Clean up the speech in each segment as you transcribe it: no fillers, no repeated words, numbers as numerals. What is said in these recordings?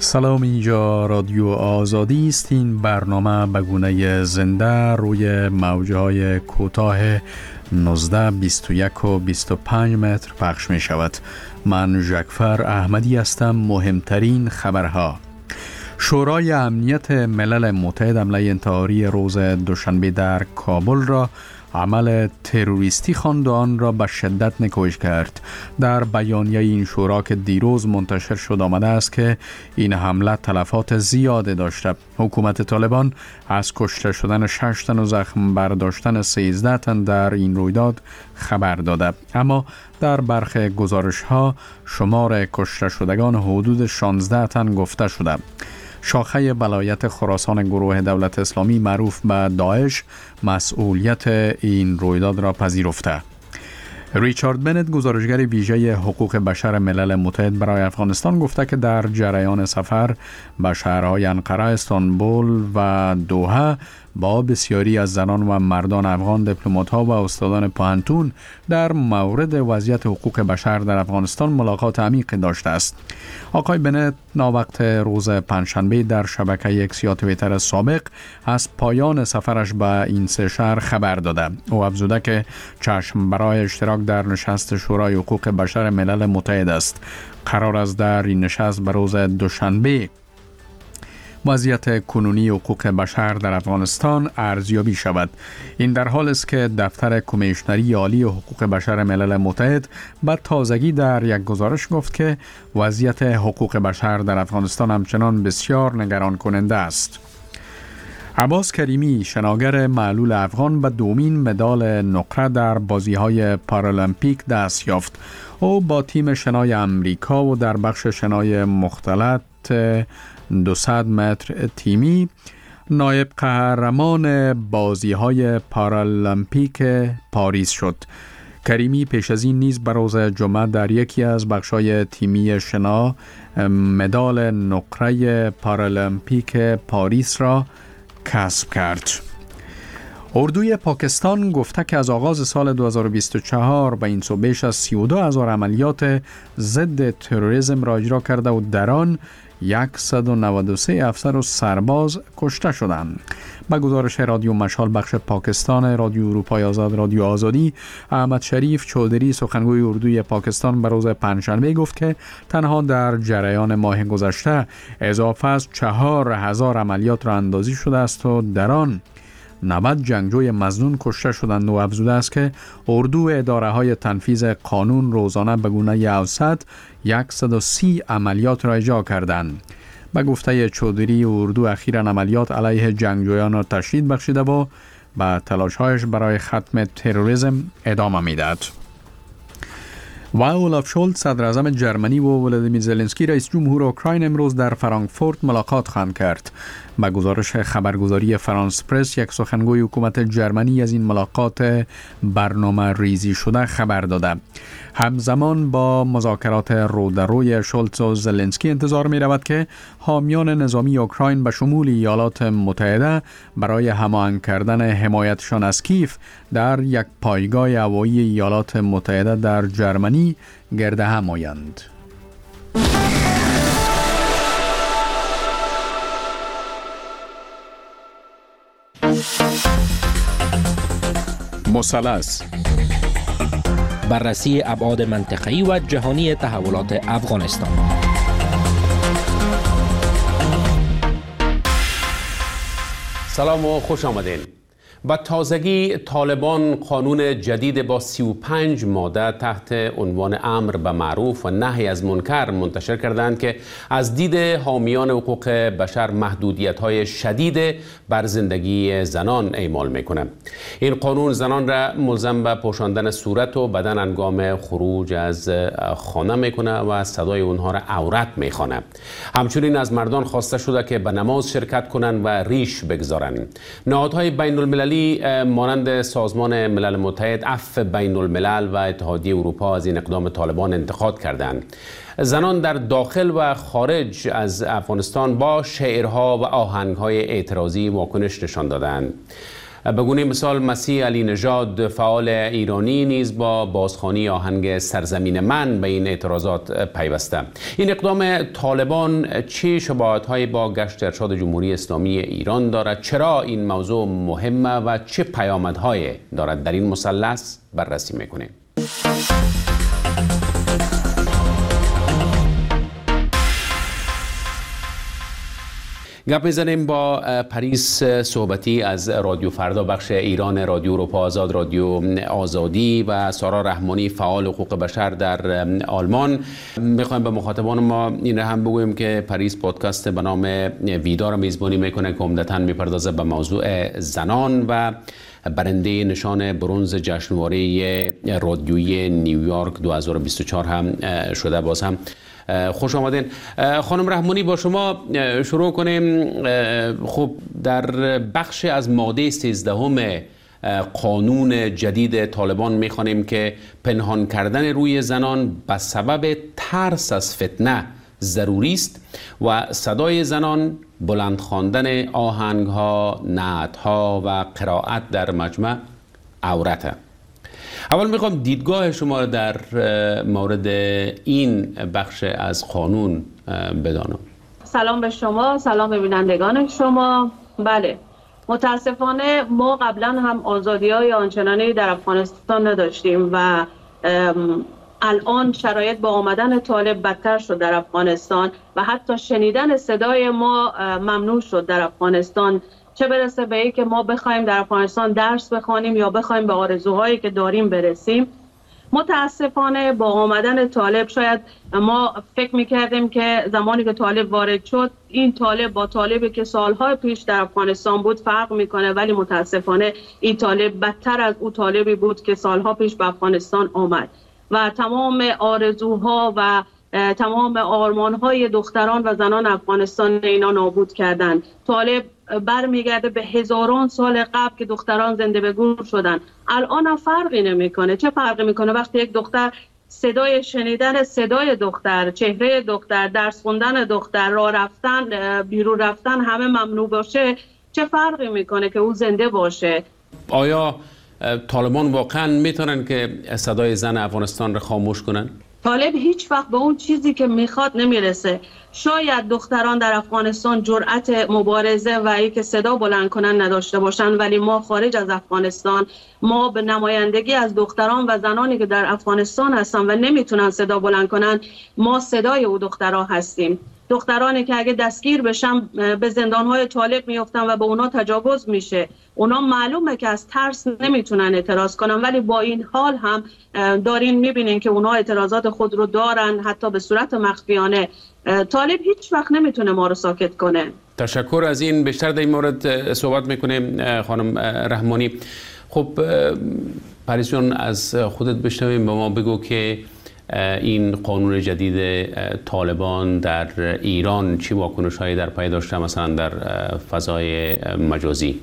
سلام، اینجا رادیو آزادی است. این برنامه به گونه زنده روی موجهای کوتاه 19، 21 و 25 متر پخش می شود. من ژکفر احمدی هستم. مهمترین خبرها: شورای امنیت ملل متحد حمله انتحاری روز دوشنبه در کابل را عمل تروریستی خواند و آن را به شدت نکوهش کرد. در بیانیه این شورا که دیروز منتشر شد آمده است که این حمله تلفات زیاده داشته. حکومت طالبان از کشته شدن 6 تن و زخم برداشتن 13 تن در این رویداد خبر داده، اما در برخی گزارش‌ها شمار کشته شدگان حدود 16 تن گفته شده. شاخه ولایت خراسان گروه دولت اسلامی معروف به داعش مسئولیت این رویداد را پذیرفته. ریچارد بنت، گزارشگر ویژه حقوق بشر ملل متحد برای افغانستان، گفته که در جریان سفر به شهرهای انقره، استانبول و دوحه با بسیاری از زنان و مردان افغان، دیپلمات‌ها و استادان پوهنتون در مورد وضعیت حقوق بشر در افغانستان ملاقات عمیق داشته است. آقای بنت ناوقت روز پنجشنبه در شبکه ایکس یا توییتر سابق از پایان سفرش به این سه شهر خبر داده. او افزوده که چشم برای اشتراک در نشست شورای حقوق بشر ملل متحد است. قرار است در این نشست به روز دوشنبه وضعیت کنونی حقوق بشر در افغانستان ارزیابی شود. این در حال است که دفتر کمیشنری عالی حقوق بشر ملل متحد به تازگی در یک گزارش گفت که وضعیت حقوق بشر در افغانستان همچنان بسیار نگران کننده است. عباس کریمی، شناگر معلول افغان، به دومین مدال نقره در بازی‌های پارالمپیک دست یافت. او با تیم شنای امریکا و در بخش شنای مختلط 200 متر تیمی نایب قهرمان بازی‌های پارالمپیک پاریس شد. کریمی پیش از این نیز به روز جمعه در یکی از بخش‌های تیمی شنا مدال نقره پارالمپیک پاریس را کسب کرد. اردوی پاکستان گفته که از آغاز سال 2024 به این سو بیش از 32,000 عملیات ضد تروریسم را اجرا کرده و در آن 193 افسر و سرباز کشته شدند. با گزارش رادیو مشال بخش پاکستان رادیو اروپای آزاد رادیو آزادی، احمد شریف چودری، سخنگوی اردوی پاکستان، به روز پنجشنبه گفت که تنها در جریان ماه گذشته اضافه از 4,000 عملیات را اندازی شده است و در آن 90 جنگجوی مظنون کشته شدند و افزوده است که اردو اداره های تنفیذ قانون روزانه به گونه اوسط 130 عملیات را اجرا کردند. به گفته چودری، اردو اخیراً عملیات علیه جنگجویان را تشدید بخشیده و به تلاش‌هایش برای ختم تروریسم ادامه می‌دهد. و اولاف شولز، صدر اعظم جرمنی، و ولادیمیر زلنسکی، رئیس جمهور اوکراین، امروز در فرانکفورت ملاقات خواهند کرد. با گزارش خبرگزاری فرانس پرس، یک سخنگوی حکومت جرمنی از این ملاقات برنامه ریزی شده خبر داده. همزمان با مذاکرات رودروی شولز و زلنسکی انتظار می رود که حامیان نظامی اوکراین به شمول ایالات متحده برای هماهنگ کردن حمایتشان از کیف در یک پایگاه هوایی ایالات متحده در جرمنی گرد هم آیند. مثلث: بررسی ابعاد منطقه‌ای و جهانی تحولات افغانستان. سلام و خوش آمدین. با تازگی طالبان قانون جدید با 35 ماده تحت عنوان امر به معروف و نهی از منکر منتشر کردند که از دید حامیان حقوق بشر محدودیت‌های شدید بر زندگی زنان اعمال می‌کند. این قانون زنان را ملزم به پوشاندن صورت و بدن هنگام خروج از خانه می‌کند و از صدای اونها را عورت می‌خواند. همچنین از مردان خواسته شده که به نماز شرکت کنند و ریش بگذارند. نهادهای بین‌المللی مانند سازمان ملل متحد، عفو بین الملل و اتحادیه اروپا از این اقدام طالبان انتقاد کردند. زنان در داخل و خارج از افغانستان با شعرها و آهنگهای اعتراضی واکنش نشان دادند. به گونه مثال مسیح علی نژاد فعال ایرانی نیز با بازخوانی آهنگ سرزمین من به این اعتراضات پیوسته. این اقدام طالبان چه شباهت‌هایی با گشت ارشاد جمهوری اسلامی ایران دارد؟ چرا این موضوع مهمه و چه پیامدهایی دارد؟ در این مثلث بررسی می‌کنیم. گپ میزنیم با پریس صحبتی از رادیو فردا بخش ایران، رادیو اروپا آزاد، رادیو آزادی و سارا رحمانی فعال حقوق بشر در آلمان. میخوایم به مخاطبان ما این را هم بگویم که پریس پادکست به نام ویدا را میزبانی میکنه که عمدتاً میپردازه به موضوع زنان و برنده نشان برنز جشنواره رادیویی نیویورک 2024 هم شده. باز هم خوش آمدین. خانم رحمانی، با شما شروع کنیم. خب در بخش از ماده 13 قانون جدید طالبان میخوانیم که پنهان کردن روی زنان به سبب ترس از فتنه ضروری است و صدای زنان، بلند خواندن آهنگ‌ها، نعت‌ها و قرائت در مجمع عورته. اول میخوام دیدگاه شما را در مورد این بخش از قانون بدانم. سلام به شما، سلام به بینندگان شما. بله، متاسفانه ما قبلا هم آزادی‌های آنچنانی در افغانستان نداشتیم و الان شرایط با آمدن طالب بدتر شد در افغانستان و حتی شنیدن صدای ما ممنوع شد در افغانستان، چه برسه به اینکه ما بخوایم در افغانستان درس بخوانیم یا بخوایم به آرزوهایی که داریم برسیم. متاسفانه با آمدن طالب شاید ما فکر میکردیم که زمانی که طالب وارد شد این طالب با طالبی که سالهای پیش در افغانستان بود فرق میکنه، ولی متاسفانه این طالب بدتر از اون طالبی بود که سالها پیش به افغانستان آمد و تمام آرزوها و تمام آرمانهای دختران و زنان افغانستان اینا نابود کردن. طالب برمیگرده به هزاران سال قبل که دختران زنده به گور شدن. الان هم فرقی نمیکنه. چه فرقی میکنه وقتی یک دختر صدای شنیدن صدای دختر، چهره دختر، درس خوندن دختر، راه رفتن، بیرون رفتن همه ممنوع باشه؟ چه فرقی میکنه که او زنده باشه؟ آیا طالبان واقعا میتونن که صدای زن افغانستان رو خاموش کنن؟ طالب هیچ وقت به اون چیزی که میخواد نمیرسه. شاید دختران در افغانستان جرأت مبارزه و اینکه صدا بلند کنن نداشته باشن، ولی ما خارج از افغانستان، ما به نمایندگی از دختران و زنانی که در افغانستان هستن و نمیتونن صدا بلند کنن، ما صدای او دخترها هستیم. دخترانی که اگه دستگیر بشن به زندانهای طالب میفتن و به اونا تجاوز میشه. اونا معلومه که از ترس نمیتونن اعتراض کنن، ولی با این حال هم دارین میبینین که اونا اعتراضات خود رو دارن، حتی به صورت مخفیانه. طالب هیچ وقت نمیتونه ما رو ساکت کنه. تشکر از این. بیشتر در این مورد صحبت میکنیم خانم رحمانی. خب پریس جان، از خودت بشنویم، به ما بگو که این قانون جدید طالبان در ایران چی واکنش‌هایی در پی داشته، مثلا در فضای مجازی؟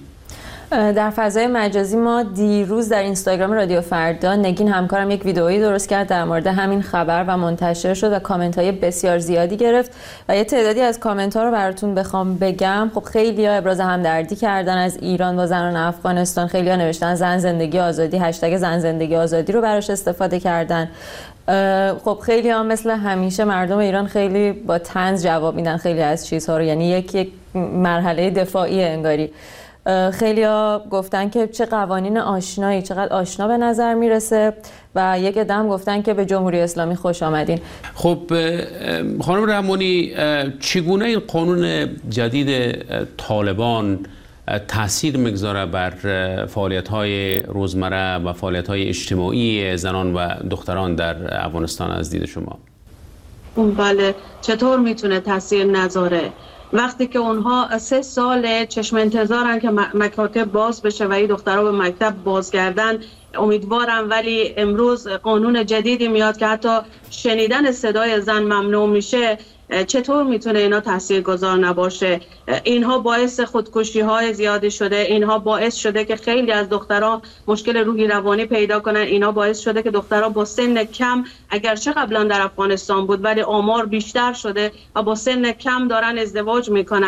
در فضای مجازی ما دیروز در اینستاگرام رادیو فردا نگین همکارم یک ویدئویی درست کرد در مورد همین خبر و منتشر شد و کامنت‌های بسیار زیادی گرفت و یه تعدادی از کامنت‌ها رو براتون بخوام بگم. خب خیلی‌ها ابراز همدردی کردن از ایران با زنان افغانستان، خیلی‌ها نوشتن زن زندگی آزادی، هشتگ زن زندگی آزادی رو براش استفاده کردن. خب خیلی هم مثل همیشه مردم ایران خیلی با طنز جواب میدن خیلی از چیزها رو، یعنی یک مرحله دفاعی انگاری. خیلی ها گفتن که چه قوانین آشنایی، چقدر آشنا به نظر میرسه و یک عدم گفتن که به جمهوری اسلامی خوش آمدین. خب خانم رحمانی، چگونه این قانون جدید طالبان تأثیر میگذاره بر فعالیت‌های روزمره و فعالیت‌های اجتماعی زنان و دختران در افغانستان از دید شما؟ بله، چطور میتونه تأثیر نذاره؟ وقتی که اونها 3 سال چشم انتظارن که مکاتب باز بشه و این دخترها به مکتب بازگردن، امیدوارم، ولی امروز قانون جدیدی میاد که حتی شنیدن صدای زن ممنوع میشه. چطور میتونه اینا تاثیرگذار نباشه؟ اینها باعث خودکشی های زیادی شده، اینها باعث شده که خیلی از دخترها مشکل روحی روانی پیدا کنن، اینا باعث شده که دخترها با سن کم، اگرچه قبلا در افغانستان بود ولی آمار بیشتر شده و با سن کم دارن ازدواج میکنن.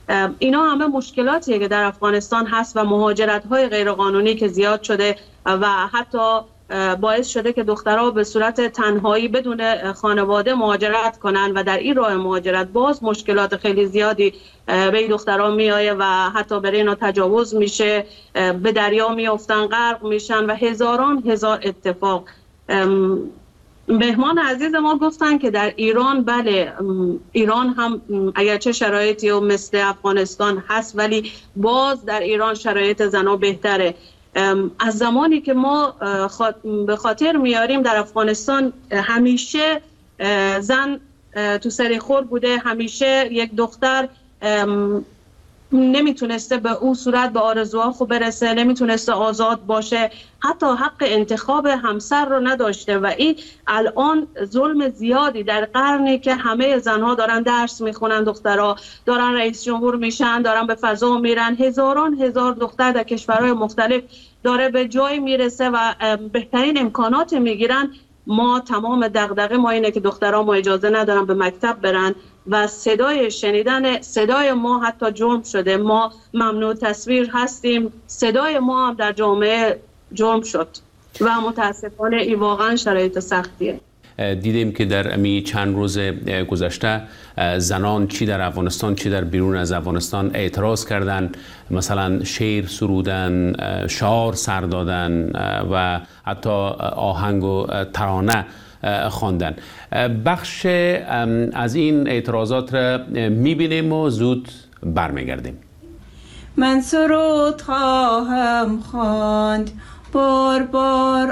اینا همه مشکلاتیه که در افغانستان هست و مهاجرت‌های غیرقانونی که زیاد شده و حتی باعث شده که دخترها به صورت تنهایی بدون خانواده مهاجرت کنن و در این راه مهاجرت باز مشکلات خیلی زیادی به این دخترها میآیه و حتی برای اینا تجاوز میشه، به دریا میافتن، غرق میشن و هزار اتفاق. مهمان عزیز ما گفتن که در ایران بله، ایران هم اگرچه شرایطی و مثل افغانستان هست ولی باز در ایران شرایط زنها بهتره. از زمانی که ما به خاطر میاریم در افغانستان همیشه زن تو سر خور بوده، همیشه یک دختر نمیتونسته به اون صورت به آرزوها خوب برسه، نمیتونسته آزاد باشه، حتی حق انتخاب همسر رو نداشته و این الان ظلم زیادی در قرنی که همه زنها دارن درس میخونن، دخترها دارن رئیس جمهور میشن، دارن به فضا میرن، هزار دختر در کشورهای مختلف داره به جای میرسه و بهترین امکانات میگیرن. ما تمام دغدغه ما اینه که دخترها ما اجازه ندارن به مکتب برن و شنیدن صدای ما حتی جرم شده. ما ممنوع تصویر هستیم، صدای ما هم در جامعه جرم شد و متاسفانه این واقعا شرایط سختیه. دیدیم که در امی چند روز گذشته زنان چی در افغانستان چی در بیرون از افغانستان اعتراض کردن، مثلا شعر سرودن، شعار سر دادن و حتی آهنگ و ترانه خواندن. بخش از این اعتراضات را میبینیم و زود برمیگردیم. من سرود خواهم خواند بار بار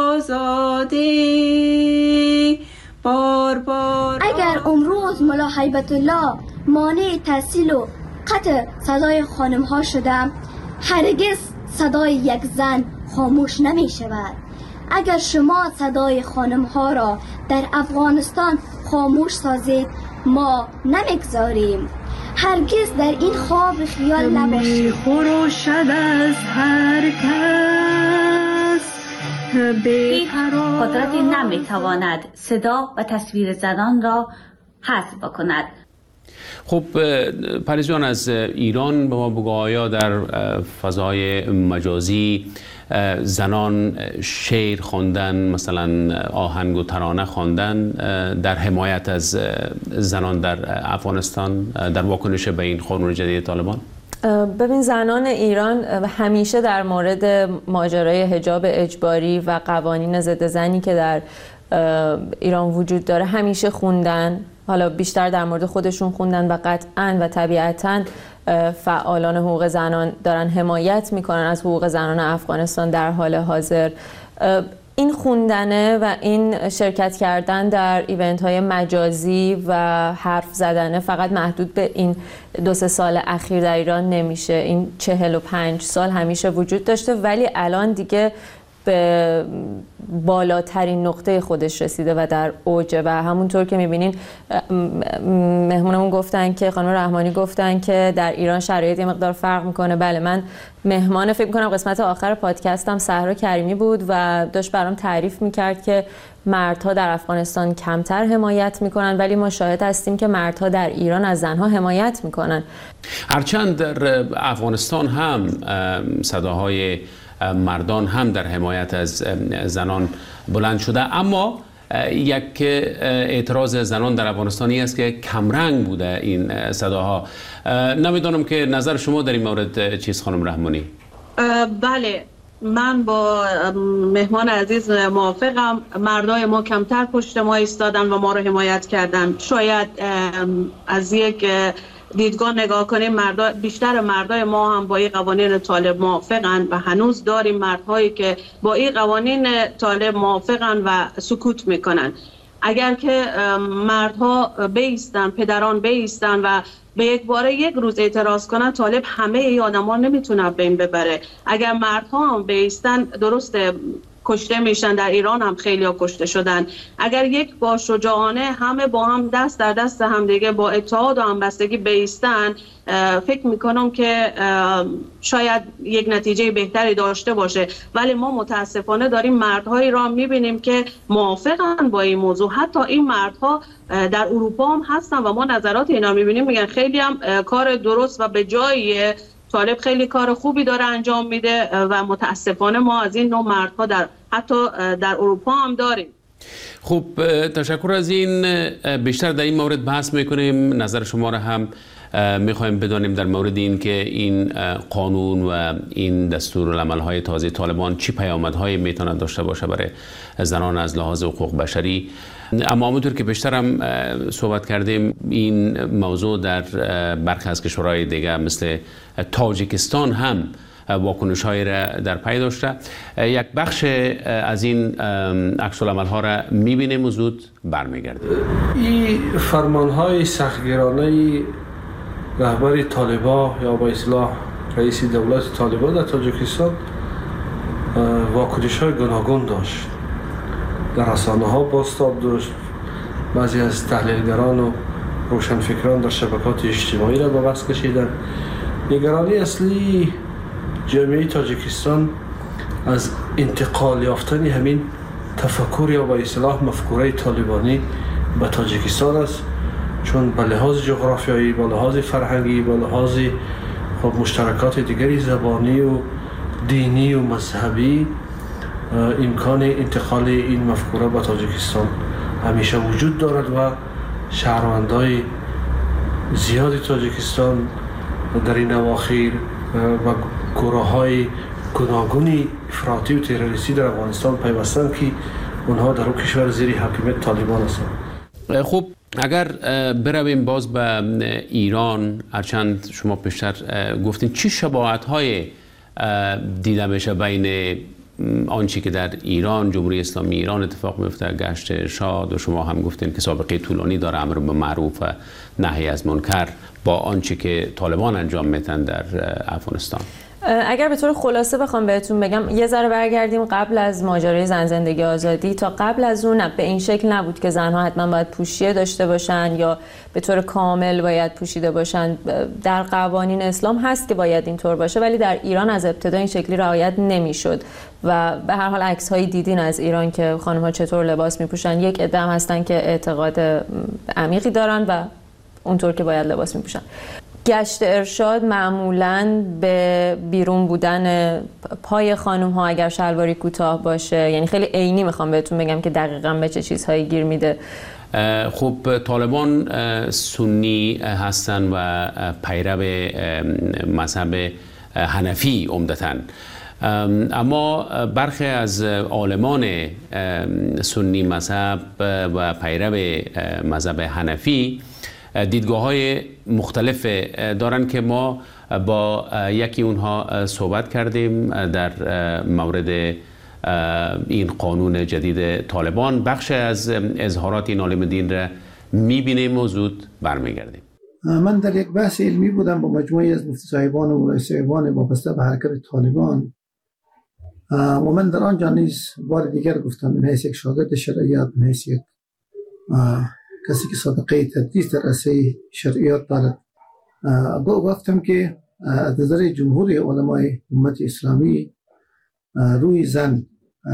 آزادی، بار بار. اگر امروز ملا هیبت الله مانع تحصیل و قطع صدای خانم ها شدم، هرگز صدای یک زن خاموش نمی شود. اگر شما صدای خانم ها را در افغانستان خاموش سازید، ما نمیگذاریم. هرگز در این خواب خیال نباشید. خروشد از هر کس هیچ قدرتی نمیتواند صدا و تصویر زنان را حذف بکند. خب پریز جان، از ایران به ما بگو، آیا در فضای مجازی زنان شعر خواندن، مثلا آهنگ و ترانه خواندن در حمایت از زنان در افغانستان در واکنش به این قانون جدید طالبان؟ ببین، زنان ایران همیشه در مورد ماجرای حجاب اجباری و قوانین ضد زنی که در ایران وجود داره همیشه خوندن. حالا بیشتر در مورد خودشون خوندن و قطعاً و طبیعتاً فعالان حقوق زنان دارن حمایت میکنن از حقوق زنان افغانستان در حال حاضر. این خوندنه و این شرکت کردن در ایونت های مجازی و حرف زدنه فقط محدود به این 2-3 سال اخیر در ایران نمیشه. این 45 سال همیشه وجود داشته ولی الان دیگه به بالاترین نقطه خودش رسیده و در اوجه و همونطور که میبینین مهمونمون گفتن که خانم رحمانی گفتن که در ایران شرایط یه مقدار فرق میکنه. بله، من مهمان فکر میکنم قسمت آخر پادکستم سهرا کریمی بود و داشت برام تعریف میکرد که مردها در افغانستان کمتر حمایت میکنن ولی ما شاهد هستیم که مردها در ایران از زنها حمایت میکنن. هرچند در افغانستان هم صداهای مردان هم در حمایت از زنان بلند شده، اما یک اعتراض زنان در افغانستانی است که کمرنگ بوده این صداها. نمیدونم که نظر شما در این مورد چیست خانم رحمانی؟ بله، من با مهمان عزیز موافقم. مردای ما کمتر پشت ما ایستادن و ما رو حمایت کردن. شاید از یک دیدگاه نگاه کنیم بیشتر مردای ما هم با این قوانین طالب موافقن و هنوز داریم مردهایی که با این قوانین طالب موافقن و سکوت میکنن. اگر که مردها بیستن، پدران بیستن و به یک باره یک روز اعتراض کنن، طالب همه ای آدم ها نمیتونه بین ببره. اگر مردها هم بیستن، درسته کشته میشن، در ایران هم خیلی ها کشته شدن. اگر یک با شجاعانه همه با هم دست در دست هم دیگه با اتحاد و همبستگی بایستن، فکر میکنم که شاید یک نتیجه بهتری داشته باشه. ولی ما متاسفانه داریم مردهایی را میبینیم که موافقن با این موضوع. حتی این مردها در اروپا هم هستن و ما نظرات اینا میبینیم، میگن خیلی هم کار درست و به جاییه، طالب خیلی کار خوبی داره انجام میده و متاسفانه ما از این نوع مردها حتی در اروپا هم داریم. خوب، تشکر از این. بیشتر در این مورد بحث میکنیم. نظر شما را هم میخوایم بدانیم در مورد این که این قانون و این دستورالعمل‌های تازه طالبان چی پیامدهایی میتونه داشته باشه برای زنان از لحاظ حقوق بشری. اما همونطور که بیشتر هم صحبت کردیم، این موضوع در برخی از کشورهای دیگه مثل تاجیکستان هم واکنش‌هایی را در پی داشته. یک بخش از این عکس‌العمل‌ها را می‌بینیم و زود برمیگردیم. این فرمان‌های سختگیرانه رهبر طالبان یا با اصطلاح رئیس دولت طالبان در تاجیکستان واکنش‌های گوناگون داشت. در رسانه‌ها بازتاب داشت. بعضی از تحلیلگران و روشنفکران در شبکات اجتماعی را به بحث کشیدند. نگرانی اصلی جامعه تاجیکستان از انتقال یافتن همین تفکر یا با اصطلاح مفکوره طالبانی به تاجیکستان است، چون به لحاظ جغرافیایی، به لحاظ فرهنگی، به لحاظ مشترکات دیگری زبانی و دینی و مذهبی امکان انتقال این مفکوره به تاجیکستان همیشه وجود دارد و شهروندای زیادی تاجیکستان در این اواخر و گروه‌های گوناگونی افراطی و تروریستی در افغانستان پیوستند که اونها در کشور زیر حاکمیت طالبان هستند. خب، اگر برویم باز به ایران، هرچند شما پیشتر گفتین چی شباهت‌های دیده میشه بین آنچه که در ایران، جمهوری اسلامی ایران اتفاق میفته، گشت ارشاد، و شما هم گفتین که سابقه طولانی داره امر به معروف و نهی از منکر، با آنچه که طالبان انجام میدن در افغانستان؟ اگر به طور خلاصه بخوام بهتون بگم، یه ذره برگردیم قبل از ماجرای زن زندگی آزادی. تا قبل از اون به این شکل نبود که زنها حتما باید پوشیه داشته باشن یا به طور کامل باید پوشیده باشن. در قوانین اسلام هست که باید اینطور باشه، ولی در ایران از ابتدا این شکلی رعایت نمیشد و به هر حال عکس‌های دیدین از ایران که خانم‌ها چطور لباس میپوشن. یک عده هستن که اعتقاد عمیقی دارن و اونطور که باید لباس میپوشن. گشت ارشاد معمولاً به بیرون بودن پای خانم ها اگر شلواری کوتاه باشه، یعنی خیلی عینی میخوام بهتون بگم که دقیقاً به چه چیزهایی گیر میده. خب، طالبان سنی هستن و پیرو مذهب حنفی عمدتاً، اما برخی از عالمان سنی مذهب و پیرو مذهب حنفی دیدگاه‌های مختلف دارن که ما با یکی اونها صحبت کردیم در مورد این قانون جدید طالبان. بخش از اظهارات این عالم دین را می‌بینیم و زود برمیگردیم. من در یک بحث علمی بودم با مجموعی از مفتی صاحبان و مولای صاحبان وابسته به حرکت طالبان و من در آنجا نیز بار دیگر گفتم، من حیث یک شاگرد شرعیات، من حیث یک کسی که سابقه تدریس در رشته شرعیات دارد، گفتم که از نظر جمهور علمای امت اسلامی روی زن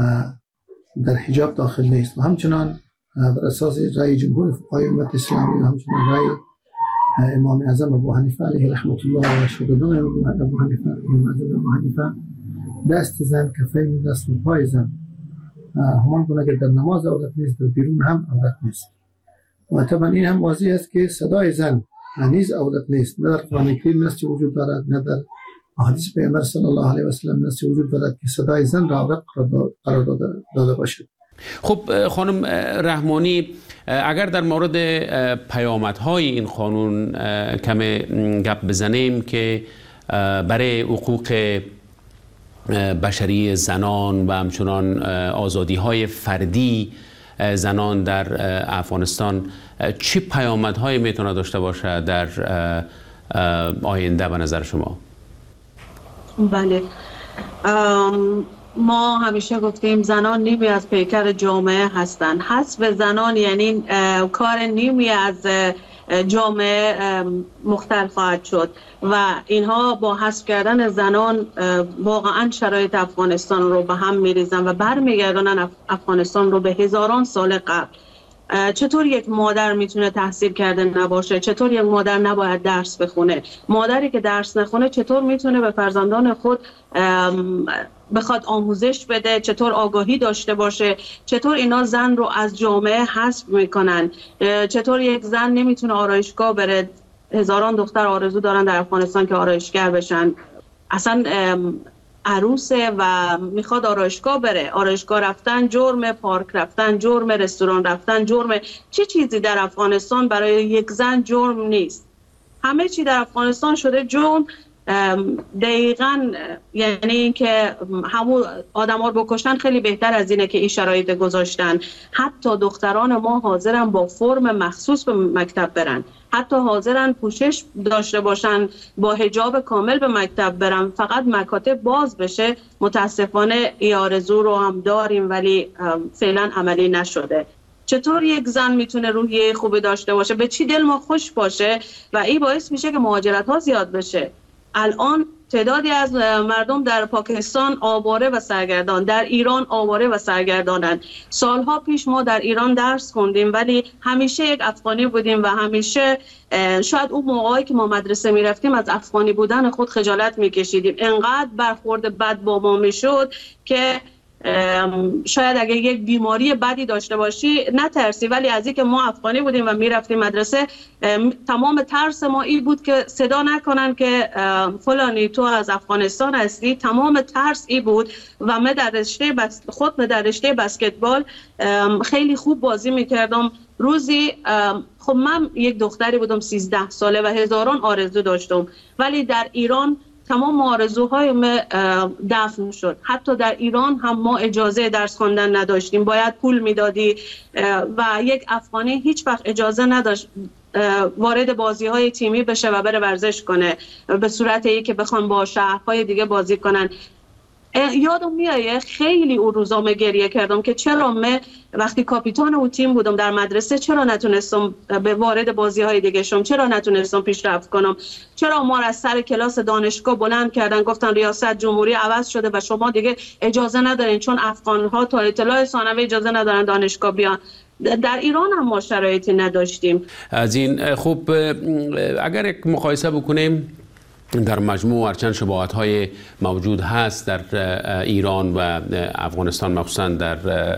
در حجاب داخل نیست و همچنان بر اساس رأی جمهور فقهای امت اسلامی و همچنان رأی امام اعظم ابو حنیفه علیه رحمت الله و شاگردان ابو حنیفه دست زن کفین دست و پای زن همان گونه که در نماز عورت نیست، در بیرون هم عورت نیست. و طبعا این هم واضح است که صدای زن نیز عورت نیست، نه در قرآن کریم نصی وجود دارد، نه در احادیث پیامبر صلی الله علیه و سلم نصی وجود دارد که صدای زن را عورت قرار داده باشد. خب خانم رحمانی، اگر در مورد پیامدهای این قانون کم گپ بزنیم که برای حقوق بشری زنان و همچنان آزادی‌های فردی زنان در افغانستان چه پیامدهایی میتونه داشته باشه در آینده به نظر شما؟ بله، ما همیشه گفتیم زنان نیمی از پیکر جامعه هستند. حذف زنان یعنی کار نیمی از جامعه مختل خواهد شد و اینها با حذف کردن زنان واقعا شرایط افغانستان رو به هم میریزن و برمیگردونن افغانستان رو به هزاران سال قبل. چطور یک مادر میتونه تحصیل کرده نباشه؟ چطور یک مادر نباید درس بخونه؟ مادری که درس نخونه چطور میتونه به فرزندان خود بخواد آموزش بده؟ چطور آگاهی داشته باشه؟ چطور اینا زن رو از جامعه حذف میکنن؟ چطور یک زن نمیتونه آرایشگاه بره؟ هزاران دختر آرزو دارن در افغانستان که آرایشگر بشن. اصلا عروسه و میخواد آرایشگاه بره. آرایشگاه رفتن جرم، پارک رفتن جرم، رستوران رفتن جرم. چه چیزی در افغانستان برای یک زن جرم نیست؟ همه چی در افغانستان شده جرم. دقیقاً یعنی اینکه همون آدم‌ها رو بکشتن خیلی بهتر از اینه که این شرایط گذاشتن. حتی دختران ما حاضرن با فرم مخصوص به مکتب برن، حتی حاضرن پوشش داشته باشن، با حجاب کامل به مکتب برن، فقط مکاتب باز بشه. متاسفانه این آرزو رو هم داریم ولی فعلا عملی نشده. چطور یک زن میتونه روحیه خوبی داشته باشه، به چی دل ما خوش باشه و این باعث میشه که مهاجرت ها زیاد بشه. الان تعدادی از مردم در پاکستان آواره و سرگردان، در ایران آواره و سرگردانند. سالها پیش ما در ایران درس خوندیم ولی همیشه یک افغانی بودیم و همیشه شاید اون موقعی که ما مدرسه میرفتیم از افغانی بودن خود خجالت میکشیدیم. انقدر برخورد بد با ما میشد که شاید اگه یک بیماری بدی داشته باشی نترسی، ولی از اینکه ما افغانی بودیم و میرفتیم مدرسه تمام ترس ما این بود که صدا نکنن که فلانی تو از افغانستان هستی. تمام ترس این بود و من در رشته بسکتبال خیلی خوب بازی میکردم. روزی خب من یک دختری بودم 13 ساله و هزاران آرزو داشتم ولی در ایران تمام آرزوهای ما دفن شد. حتی در ایران هم ما اجازه درس خواندن نداشتیم، باید پول میدادی و یک افغانی هیچ وقت اجازه نداشت وارد بازی‌های تیمی بشه و بره ورزش کنه به صورت ای که بخوان با شهرهای دیگه بازی کنن. یادم میایه خیلی اون روزا من گریه کردم که چرا من وقتی کاپیتان اون تیم بودم در مدرسه چرا نتونستم به وارد بازی‌های دیگه شم، چرا نتونستم پیشرفت کنم، چرا ما را از سر کلاس دانشگاه بلند کردن گفتن ریاست جمهوری عوض شده و شما دیگه اجازه ندارین چون افغان‌ها تا اطلاع ثانوی اجازه ندارن دانشگاه بیان. در ایران هم ما شرایطی نداشتیم. از این خوب اگر یک مقایسه بکنیم در مجموع هرچند شباهت‌های موجود هست در ایران و افغانستان، مخصوصا در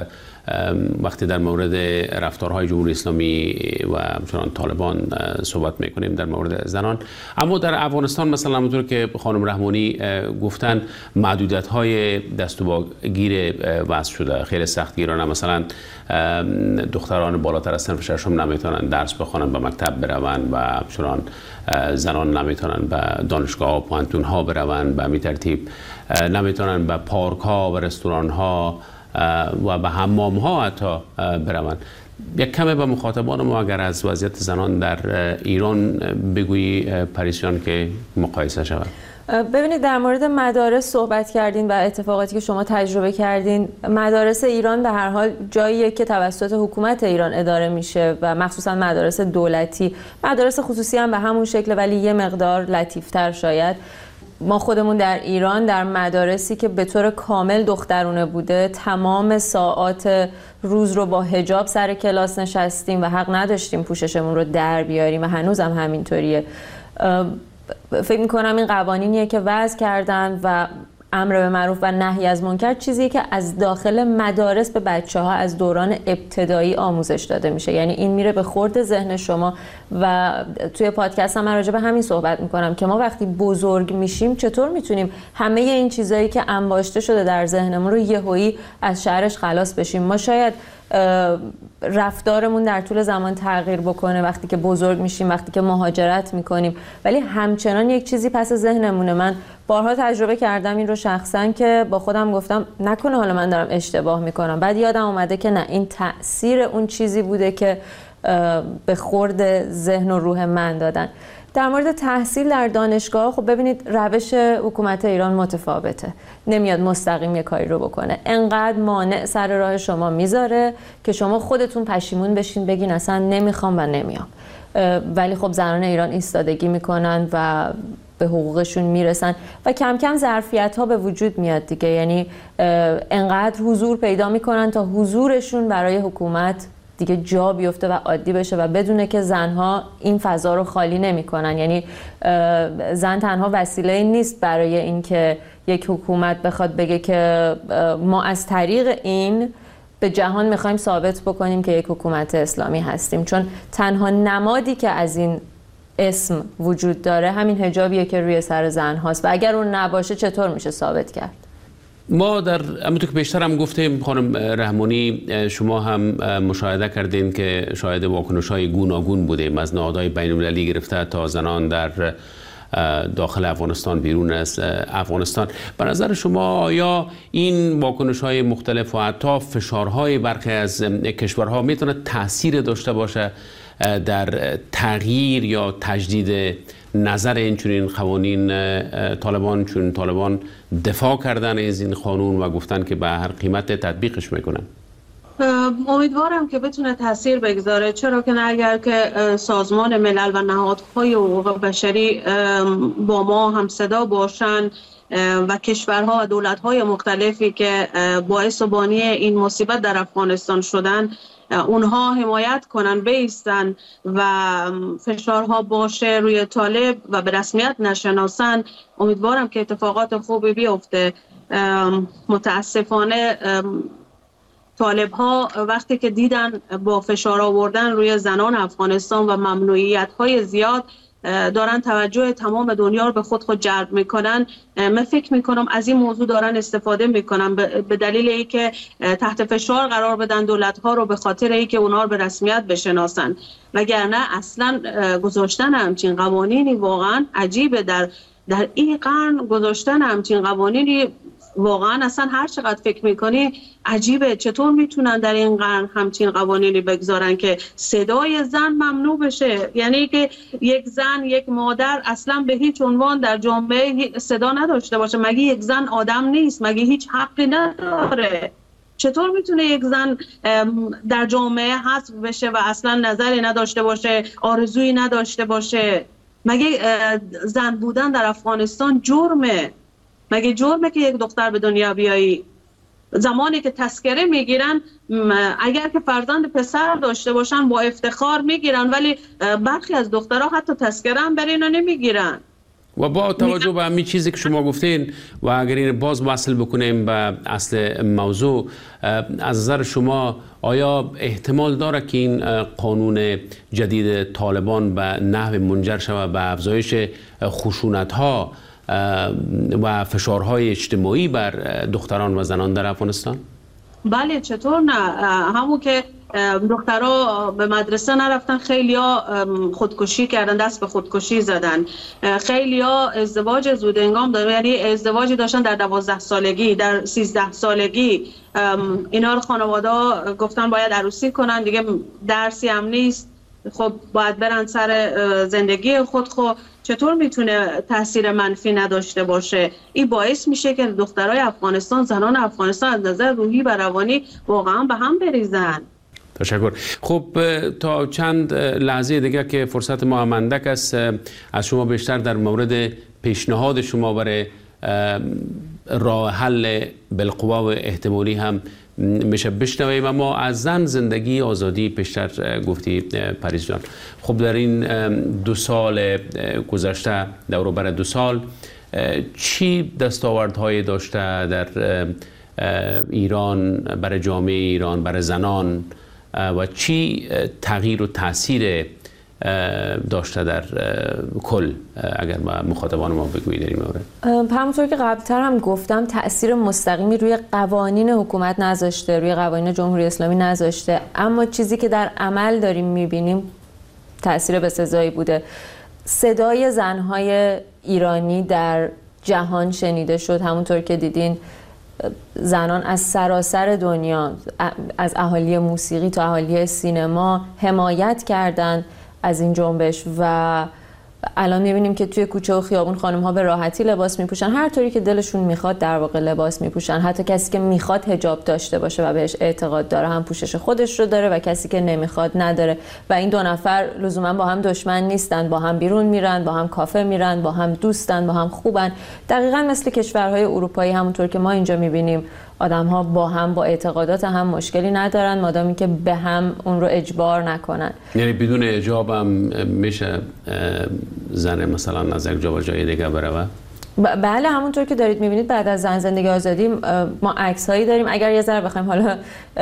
وقتی در مورد رفتارهای جمهوری اسلامی و همچنان طالبان صحبت میکنیم در مورد زنان، اما در افغانستان مثلا همونطور که خانم رحمانی گفتن محدودیت‌های دست و پاگیر وضع شده، خیلی سختگیرانه. مثلا دختران بالاتر از صنف ششم نمیتونن درس بخونن، به مکتب برون و همچنان زنان نمیتونن به دانشگاه و پوهنتون ها برون، به همین ترتیب نمیتونن به پارک ها و رستوران ها و به حمام ها حتی برون. یک کمی به مخاطبان ما اگر از وضعیت زنان در ایران بگویی پریسیان که مقایسه شود. ببینید در مورد مدارس صحبت کردین و اتفاقاتی که شما تجربه کردین. مدارس ایران به هر حال جاییه که توسط حکومت ایران اداره میشه و مخصوصا مدارس دولتی. مدارس خصوصی هم به همون شکل ولی یه مقدار لطیفتر شاید. ما خودمون در ایران در مدارسی که به طور کامل دخترونه بوده تمام ساعات روز رو با حجاب سر کلاس نشستیم و حق نداشتیم پوششمون رو در بیاریم و هنوزم همینطوریه. فکر میکنم این قوانینیه که وضع کردن و امر به معروف و نهی از منکر چیزیه که از داخل مدارس به بچه‌ها از دوران ابتدایی آموزش داده میشه. یعنی این میره به خورد ذهن شما و توی پادکست هم من راجع به همین صحبت میکنم که ما وقتی بزرگ میشیم چطور میتونیم همه این چیزایی که انباشته شده در ذهنمون رو یهویی از شرش خلاص بشیم. ما شاید رفتارمون در طول زمان تغییر بکنه وقتی که بزرگ میشیم، وقتی که مهاجرت میکنیم، ولی همچنان یک چیزی پس ذهنمونه. من بارها تجربه کردم این رو شخصا که با خودم گفتم نکنه حالا من دارم اشتباه میکنم، بعد یادم اومده که نه، این تأثیر اون چیزی بوده که به خورد ذهن و روح من دادن. در مورد تحصیل در دانشگاه، خب ببینید روش حکومت ایران متفاوته، نمیاد مستقیم یه کاری رو بکنه، انقدر مانع سر راه شما میذاره که شما خودتون پشیمون بشین بگین اصلا نمیخوام و نمیام. ولی خب زنان ایران ایستادگی میکنن و به حقوقشون میرسن و کم کم ظرفیت ها به وجود میاد دیگه، یعنی انقدر حضور پیدا میکنن تا حضورشون برای حکومت دیگه جا بیفته و عادی بشه و بدونه که زنها این فضا رو خالی نمی‌کنن. یعنی زن تنها وسیله نیست برای اینکه یک حکومت بخواد بگه که ما از طریق این به جهان می‌خوایم ثابت بکنیم که یک حکومت اسلامی هستیم، چون تنها نمادی که از این اسم وجود داره همین حجابیه که روی سر زن هاست و اگر اون نباشه چطور میشه ثابت کرد؟ ما در همونطور که بیشتر هم گفتیم خانم رحمانی، شما هم مشاهده کردین که شاهد واکنش‌های گوناگون بودیم، از نهادهای بین‌المللی گرفته تا زنان در داخل افغانستان، بیرون از افغانستان. به نظر شما آیا این واکنش‌های مختلف و حتی فشارهای برخی از کشورها میتونه تأثیر داشته باشه در تغییر یا تجدید نظر اینچنین قوانین طالبان، چون طالبان دفاع کردن از این قانون و گفتن که به هر قیمت تطبیقش میکنن؟ امیدوارم که بتونه تاثیر بگذاره، چرا که اگر که سازمان ملل و نهادهای حقوق بشری با ما هم صدا باشن و کشورها و دولت‌های مختلفی که باعث و بانی این مصیبت در افغانستان شدن اونها حمایت کنن، بایستن و فشارها باشه روی طالب و به رسمیت نشناسن، امیدوارم که اتفاقات خوبی بیفته. متاسفانه طالب ها وقتی که دیدن با فشار آوردن روی زنان افغانستان و ممنوعیت های زیاد دارن توجه تمام دنیا رو به خود جلب میکنن، من فکر میکنم از این موضوع دارن استفاده میکنن به دلیل اینکه تحت فشار قرار بدن دولت ها رو، به خاطر اینکه اونها رو به رسمیت بشناسن. وگرنه اصلا گذاشتن همچین قوانینی واقعا عجیبه، در این قرن گذاشتن همچین قوانینی واقعا اصلا هر چقدر فکر میکنی عجیبه. چطور میتونن در این قرن همچین قوانینی بگذارن که صدای زن ممنوع بشه؟ یعنی که یک زن، یک مادر اصلا به هیچ عنوان در جامعه صدا نداشته باشه. مگه یک زن آدم نیست؟ مگه هیچ حقی نداره؟ چطور میتونه یک زن در جامعه حذف بشه و اصلا نظری نداشته باشه، آرزویی نداشته باشه؟ مگه زن بودن در افغانستان جرمه؟ مگه جرمه که یک دختر به دنیا بیایی؟ زمانی که تذکره میگیرن، اگر که فرزند پسر داشته باشن با افتخار میگیرن، ولی برخی از دخترها حتی تذکره هم برای اینا نمیگیرن. و با توجه به همین چیزی که شما گفتین و اگر این باز وصل بکنیم به اصل موضوع، از نظر شما آیا احتمال داره که این قانون جدید طالبان به نحو منجر شود به افزایش خشونت‌ها و فشارهای اجتماعی بر دختران و زنان در افغانستان؟ بله، چطور نه؟ همون که دخترها به مدرسه نرفتن، خیلیا خودکشی کردن، دست به خودکشی زدن، خیلیا ازدواج زودهنگام دارن، یعنی ازدواجی داشتن در 12 سالگی، در 13 سالگی. اینا رو خانواده گفتن باید عروسی کنن، دیگه درسی هم نیست، خب باید برن سر زندگی خود. خب چطور میتونه تاثیر منفی نداشته باشه؟ این باعث میشه که دخترای افغانستان، زنان افغانستان از نظر روحی و روانی واقعا به هم بریزن. تشکر. خب تا چند لحظه دیگه که فرصت ما اندک است، از شما بیشتر در مورد پیشنهاد شما برای راه حل بالقوا و احتمالی هم میشه بشنویم. اما از زن، زندگی، آزادی پیشتر گفتی پریز جان. خب در این 2 سال گذشته، دور بر 2 سال، چی دستاوردهایی داشته در ایران، برای جامعه ایران، برای زنان، و چی تغییر و تاثیر داشته در کل؟ اگر مخاطبان ما بگویید در این مورد. همونطور که قبلتر هم گفتم، تأثیر مستقیمی روی قوانین حکومت نذاشته، روی قوانین جمهوری اسلامی نذاشته، اما چیزی که در عمل داریم میبینیم تأثیر بسزایی بوده. صدای زنهای ایرانی در جهان شنیده شد. همونطور که دیدین زنان از سراسر دنیا، از اهالی موسیقی تا اهالی سینما حمایت کردن از این جنبش و الان می‌بینیم که توی کوچه و خیابون خانم‌ها به راحتی لباس می‌پوشن، هر طوری که دلشون میخواد در واقع لباس می‌پوشن. حتی کسی که میخواد حجاب داشته باشه و بهش اعتقاد داره هم پوشش خودش رو داره و کسی که نمیخواد نداره و این دو نفر لزوما با هم دشمن نیستن، با هم بیرون میرن، با هم کافه میرن، با هم دوستن، با هم خوبن. دقیقاً مثل کشورهای اروپایی همونطور که ما اینجا می‌بینیم آدم‌ها با هم با اعتقادات هم مشکلی ندارن مادامی که به هم اون رو اجبار نکنن. یعنی بدون حجاب هم میشه زن مثلا از یک جا به جای دیگه بره؟ بله، همونطور که دارید میبینید بعد از زن زندگی آزادی ما عکس هایی داریم. اگر یه ذره بخوایم حالا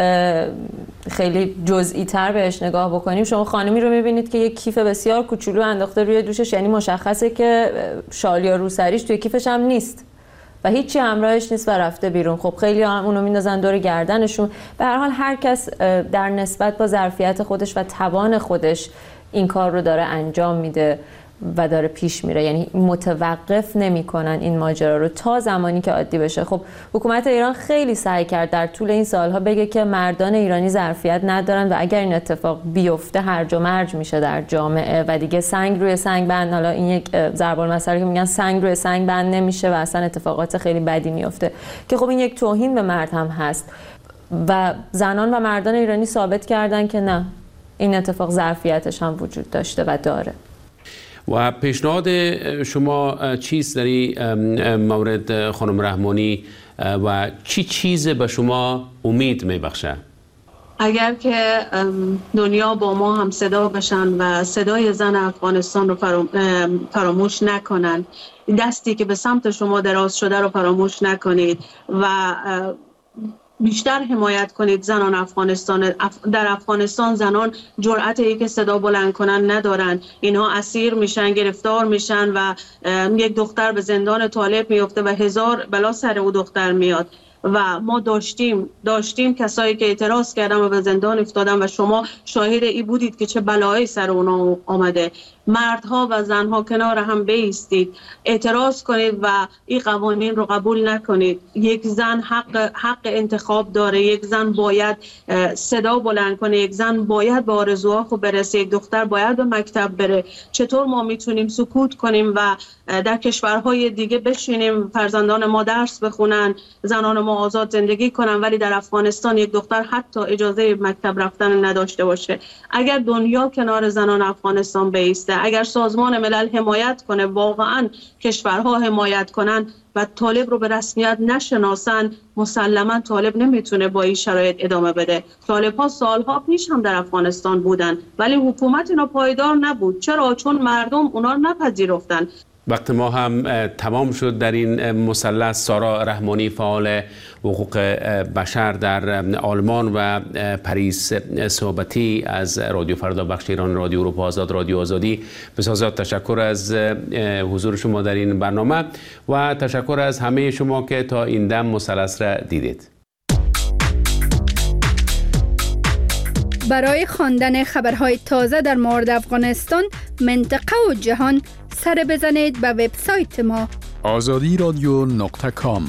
خیلی جزئی تر بهش نگاه بکنیم، شما خانمی رو میبینید که یک کیف بسیار کوچولو انداخته روی دوشش، یعنی مشخصه که شال یا روسریش توی کیفش هم نیست و هیچی همراهش نیست و رفته بیرون. خب خیلی هم اونو میندازن دور گردنشون. به هر حال هر کس در نسبت با ظرفیت خودش و توان خودش این کار رو داره انجام میده و داره پیش میره، یعنی متوقف نمیکنن این ماجرا رو تا زمانی که عادی بشه. خب حکومت ایران خیلی سعی کرد در طول این سالها بگه که مردان ایرانی ظرفیت ندارن و اگر این اتفاق بیفته هرج و مرج میشه در جامعه و دیگه سنگ روی سنگ بند، حالا این یک ضرب المثلی که میگن سنگ روی سنگ بند نمیشه و اصلا اتفاقات خیلی بدی میفته که خب این یک توهین به مرد هم هست و زنان و مردان ایرانی ثابت کردن که نه، این اتفاق ظرفیتش هم وجود داشته و داره. و پیشنهاد شما چیست در این مورد خانم رحمانی و چی چیز به شما امید میبخشه؟ اگر که دنیا با ما هم صدا بشن و صدای زن افغانستان رو فراموش نکنن، دستی که به سمت شما دراز شده رو فراموش نکنید و بیشتر حمایت کنید زنان افغانستان. در افغانستان زنان جرأتی که صدا بلند کنن ندارن، اینها اسیر میشن، گرفتار میشن و یک دختر به زندان طالب میفته و 1000 بلا سر او دختر میاد و ما داشتیم کسایی که اعتراض کردن و به زندان افتادن و شما شاهد ای بودید که چه بلایی سر اونا آمده. مردها و زنها کنار هم بایستید، اعتراض کنید و این قوانین رو قبول نکنید. یک زن حق انتخاب داره، یک زن باید صدا بلند کنه، یک زن باید به آرزوها خود برسه، یک دختر باید به مکتب بره. چطور ما میتونیم سکوت کنیم و در کشورهای دیگه بشینیم فرزندان ما درس بخونن، زنان ما آزاد زندگی کنن، ولی در افغانستان یک دختر حتی اجازه مکتب رفتن نداشته باشه؟ اگر دنیا کنار زنان افغانستان بایسته، اگر سازمان ملل حمایت کنه، واقعا کشورها حمایت کنن و طالب رو به رسمیت نشناسن، مسلما طالب نمیتونه با این شرایط ادامه بده. طالب ها سالها پیش هم در افغانستان بودن ولی حکومت اینا پایدار نبود. چرا؟ چون مردم اونا رو نپذیرفتن. وقت ما هم تمام شد در این مثلث. سارا رحمانی فعال حقوق بشر در آلمان و پاریس صحبتی از رادیو فردا، بخش ایران، رادیو اروپا آزاد، رادیو آزادی. بسیار تشکر از حضور شما در این برنامه و تشکر از همه شما که تا این دم مثلث را دیدید. برای خواندن خبرهای تازه در مورد افغانستان، منطقه و جهان سر بزنید به وبسایت ما azadi.com.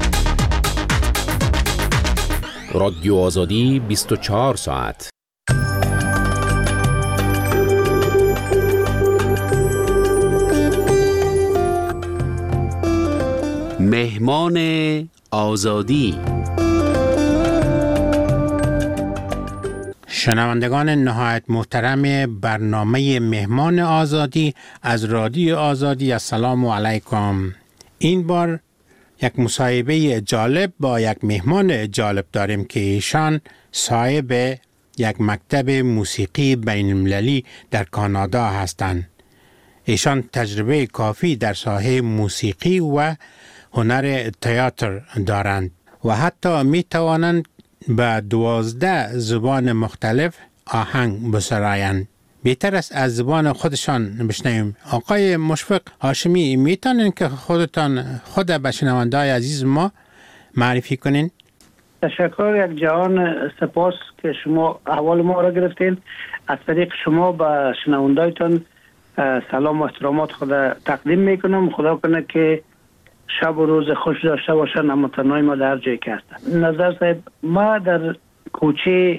رادیو آزادی 24 ساعت. مهمان آزادی. شنوندگان نهایت محترم برنامه مهمان آزادی از رادیو آزادی، السلام علیکم. این بار یک مصاحبه جالب با یک مهمان جالب داریم که ایشان صاحب یک مکتب موسیقی بین المللی در کانادا هستند. ایشان تجربه کافی در ساحه موسیقی و هنر تئاتر دارند و حتی می توانند به 12 زبان مختلف آهنگ بسرایند. بهتر است از زبان خودشان بشنویم. آقای مشفق هاشمی، میتونین که خود به شنونده‌های عزیز ما معرفی کنین؟ تشکر یک جهان، سپاس که شما احوال ما را گرفتین. از طریق شما به شنوندهایتان سلام و احترامات خود تقدیم میکنم. خدا کنه که شب و روز خوش داشته باشن، اما تنهای ما در جایی که هستن. نظر صاحب، ما در کوچه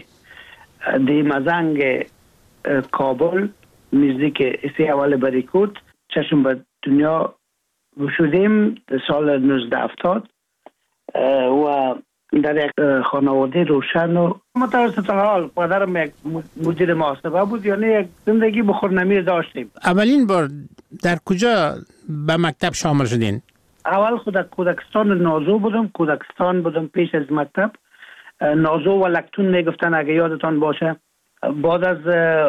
دیمزنگ کابل نزدیک اسی اول بریکوت چشم به دنیا شدیم سال 1970 و در یک خانواده روشن و متوسط حال. پدرم یک مدیر محاسبه بود، یعنی یک زندگی بخورنمی داشتیم. اولین بار در کجا به مکتب شامل شدین؟ اول خود کودکستان نازو بودم، کودکستان بودم پیش از مکتب. نازو و لکتون میگفتن اگه یادتان باشه. بعد از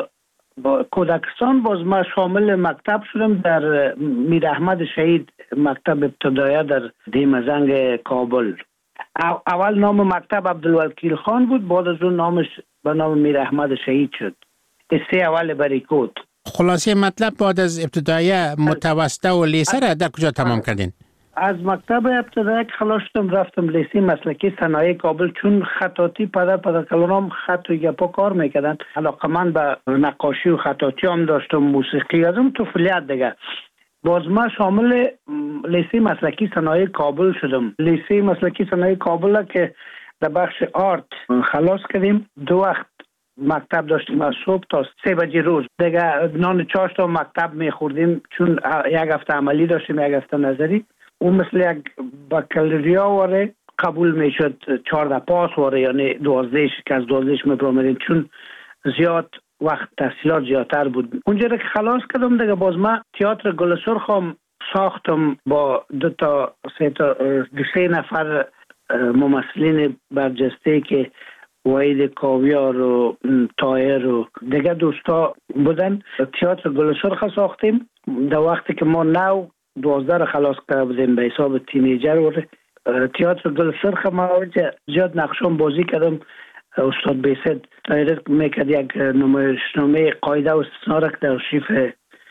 کودکستان باز ما شامل مکتب شدم در میر احمد شهید، مکتب ابتدایی در دیمزنگ کابل. اول نام مکتب عبدالوکیل خان بود، بعد از اون نامش به نام میر احمد شهید شد. سه اول بریکوت. خلاصه مطلب بعد از ابتدایی متوسطه و لیسه را در کجا تمام کردین؟ از مکتب ابتدایی خلاص شدم رفتم لیسه مسلکی صنایع کابل، چون خطاطی پدر کلانم خط و گپا کار میکردن. علاقه من به نقاشی و خطاطی هم داشتم، موسیقی از اون طفولیت دیگه. باز ما شامل لیسه مسلکی صنایع کابل شدم. لیسه مسلکی صنایع کابل که در بخش آرت خلاص کردیم. 2 وقت مکتب داشتیم، از صبح تا 3 بجه روز. دیگه نان چاشت و مکتب میخوردیم، چون یک هفته عملی داشتیم، یک هفته نظری. اون مثل یک بکالوریا واره قبول میشد، 14 پاس واره، یعنی 12 که از 12 میپرومیدیم، چون زیاد وقت تحصیلات زیادتر بود. اونجا که خلاص کردم دیگه باز ما تئاتر گل سرخ هم ساختم با 2-3 نفر ممثلین برجسته که وحید کاویار و طاهر و دیگه دوستا بودن. تئاتر گل سرخ ساختیم در وقتی که ما 12 رو خلاص کرده بودیم به حساب تینیجر. و تئاتر گل سرخ ما زیاد نقشم بازی کردم. استاد بیسد دایرکت میکرد یک نمایشنامه قاعده و استثنا را که در آرشیو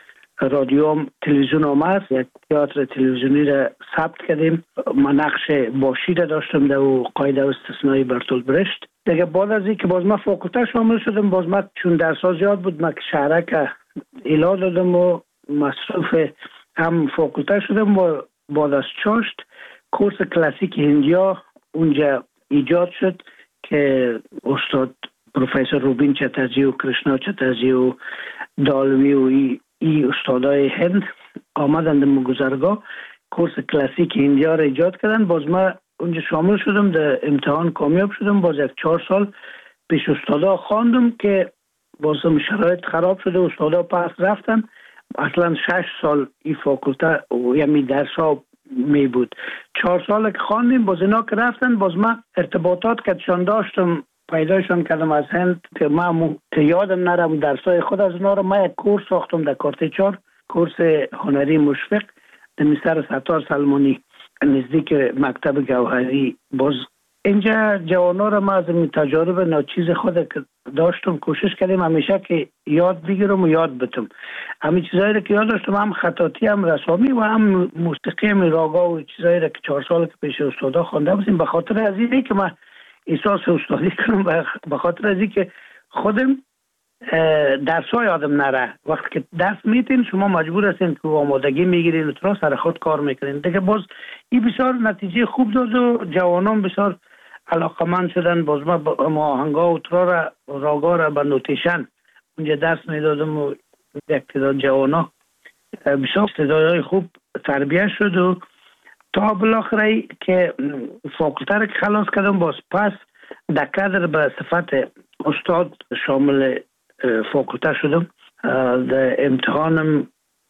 رادیو تلویزیون آمد، یک تئاتر تلویزیونی را ثبت کردیم. من نقش باشی را داشتم در قاعده و استثنای برتولت برشت. دیگه بعد از اینکه باز ما فاکولته شامل شدم، باز ما چون درس‌ها زیاد بود ما شهرک ایلا دادم و مصروف هم فاکولته شدم. و بعد از چاشت کورس کلاسیک هندیا اونجا ایجاد شد که استاد پروفسور روبین چترجی و کرشنا چترجی و دالوی و ای استادای هند آمدند مگذرگاه کورس کلاسیک هندیا را ایجاد کردن. باز ما اونجا شامل شدم، در امتحان کامیاب شدم. باز 4 سال پیش استادا خواندم که باز شرایط خراب شده، استادا پس رفتن. اصلا 6 سال این فاکولته یعنی درس ها می بود. 4 سال که خواندیم، باز اینا که رفتن، باز ما ارتباطات که چون داشتم پیدایشان کردم از هند که ما یادم نرم درسای خود از اونا رو. ما یک کورس ساختم در کارت 4، کورس هنری مشفق در مستر ستار سلمانی نزدیک مکتب گوهری. باز اینجا جوانا رو ما از این تجارب ناچیز خود که داشتم کوشش کردیم همیشه که یاد بگیرم و یاد بتم. همین چیزایی که یاد داشتم، هم خطاطی، هم رسامی و هم موسیقی، هم راگا و چیزایی که 4 سال که پیش استادا خوانده بودیم. به خاطر از اینه که من احساس استادی کنم، به خاطر از اینکه خودم درس‌ها یادم نره. وقتی که درس میتین شما مجبور هستین که آمادگی میگیرین و تو سر خود کار میکنین دیگه. باز این بسیار نتیجه خوب داد و جوانان بسیار علاقمند شدن. باز ما آهنگا و ترا راگا را به نوتیشن اونجا درس میدادم و یک تعداد جوانا بسیار استعدادهای خوب تربیت شد و تا بالاخره که فاکولته را که خلاص کردم، باز پس در کادر به صفت استاد شامل فاکولته شدم. در امتحانم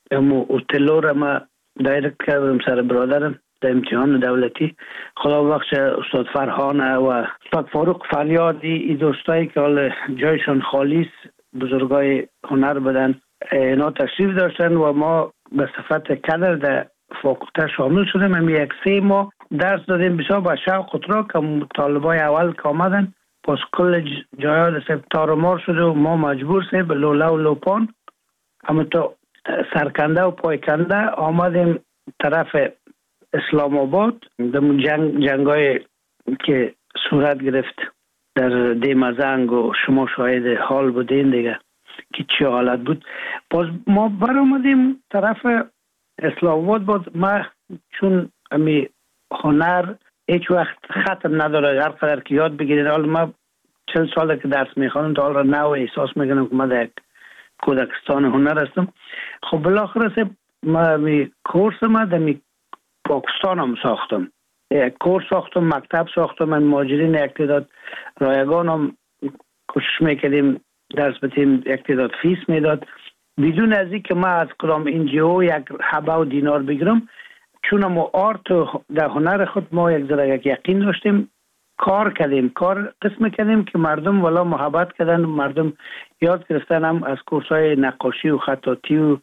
اوتلو را ما دایرکت کردم سر برادرم در امتحان دولتی. خدا بخش استاد فرهان و استاد فاروق فریادی، این دوستایی که حال جایشان خالیست، بزرگای هنر بدن، اینا تشریف داشتن و ما به صفت کادر در فاکولته شامل شدیم. هم 1-3 ماه درس دادیم بسیار با شوق و ترا که طالبای اول که آمدن. باز کل جایا تارمار شده و ما مجبور سیم به لوله و لوپان اما تا سرکنده و پایکنده آمدیم طرف اسلام آباد. در جنگای که صورت گرفت در دیمزنگ و شما شاهد حال بودین دیگه که چه حالت بود. باز ما بر آمدیم طرف اسلام آباد. باز ما چون امی هنر هیچ وقت ختم نداره، هر قدر که یاد بگیرید. حالا ما 40 ساله که درس میخوانم تا حالا نو احساس میکنم که ما در کودکستان هنر هستم. خب بالاخره ما می کورس ما در پاکستان هم ساختم، کورس ساختم، مکتب ساختم، من مهاجرین اقتداد رایگان هم کوشش میکردیم درس بدیم، اقتداد فیس میداد بدون از این که ما از کدام NGO یک حبه و دینار بگیرم، چون ما آرت در هنر خود ما یک یقین داشتیم، کار کردیم، کار قسم کردیم که مردم والا محبت کردن، مردم یاد گرفتن. هم از کورس های نقاشی و خطاطی و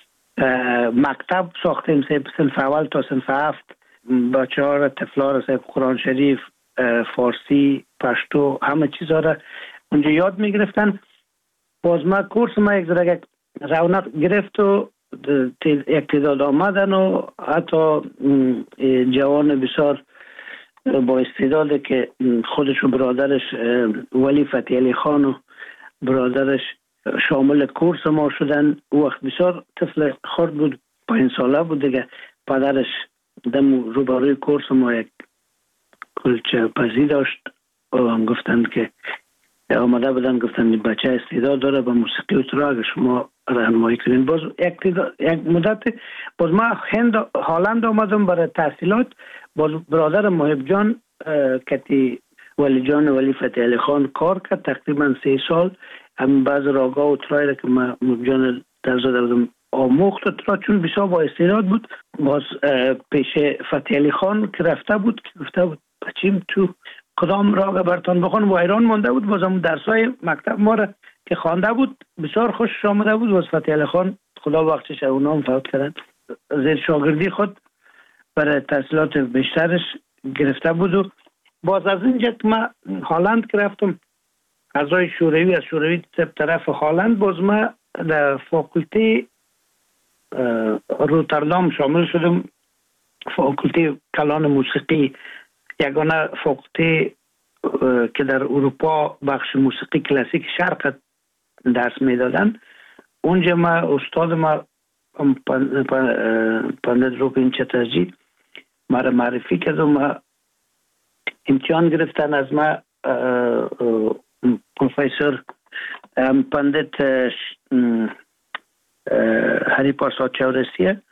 مکتب ساختیم، صنف اول تا صنف 7 بچه ها را طفلا را قرآن شریف، فارسی، پشتو، همه چیزها را اونجا یاد می گرفتن. باز ما کورس ما یک رونق گرفت و اقتداد آمدن و حتی جوان بسیار با استعداده که خودش و برادرش ولی فتحی علی خان و برادرش شامل کورس ما شدن. او وقت بسیار طفل خرد بود، 5 ساله بود دیگه. پدرش دم روبروی کورس ما یک کلچه پزی داشت و هم گفتند که آمده بودن، گفتند بچه استعداد داره به موسیقی و ترا، اگر شما راهنمایی کنین. باز یک مدت باز ما هالند آمدم برای تحصیلات. باز برادر محب جان کتی ولی جان ولی فتحی علی خان کار کرد تقریبا 3 سال. هم بعض راگا و ترایی که ما محب جان درزاده بودم آموخت و ترا، چون بسیار با استعداد بود. باز پیش فتحی علی خان که رفته بود بچیم تو کدام راگ برتان بخوان و ایران مانده بود. باز هم درسای مکتب ما را که خوانده بود بسیار خوش آمده بود. باز فتحی علی خان خدا بخشش اونا هم فوت کردن، زیر شاگردی خود برای تحصیلات بیشترش گرفته بود. و باز از اینجا که ما هالند که رفتم اعضای شوروی، از شوروی طرف هالند، باز ما در فاکولته روتردام شامل شدم، فاکولته کلان موسیقی، یگانه فاکولته که در اروپا بخش موسیقی کلاسیک شرق درس میدادن. اونجا ما استاد ما پندت روپین چترجی ما را معرفی کرد و ما امتحان گرفتن از ما. پروفیسور پندت هری پرساد چورسیه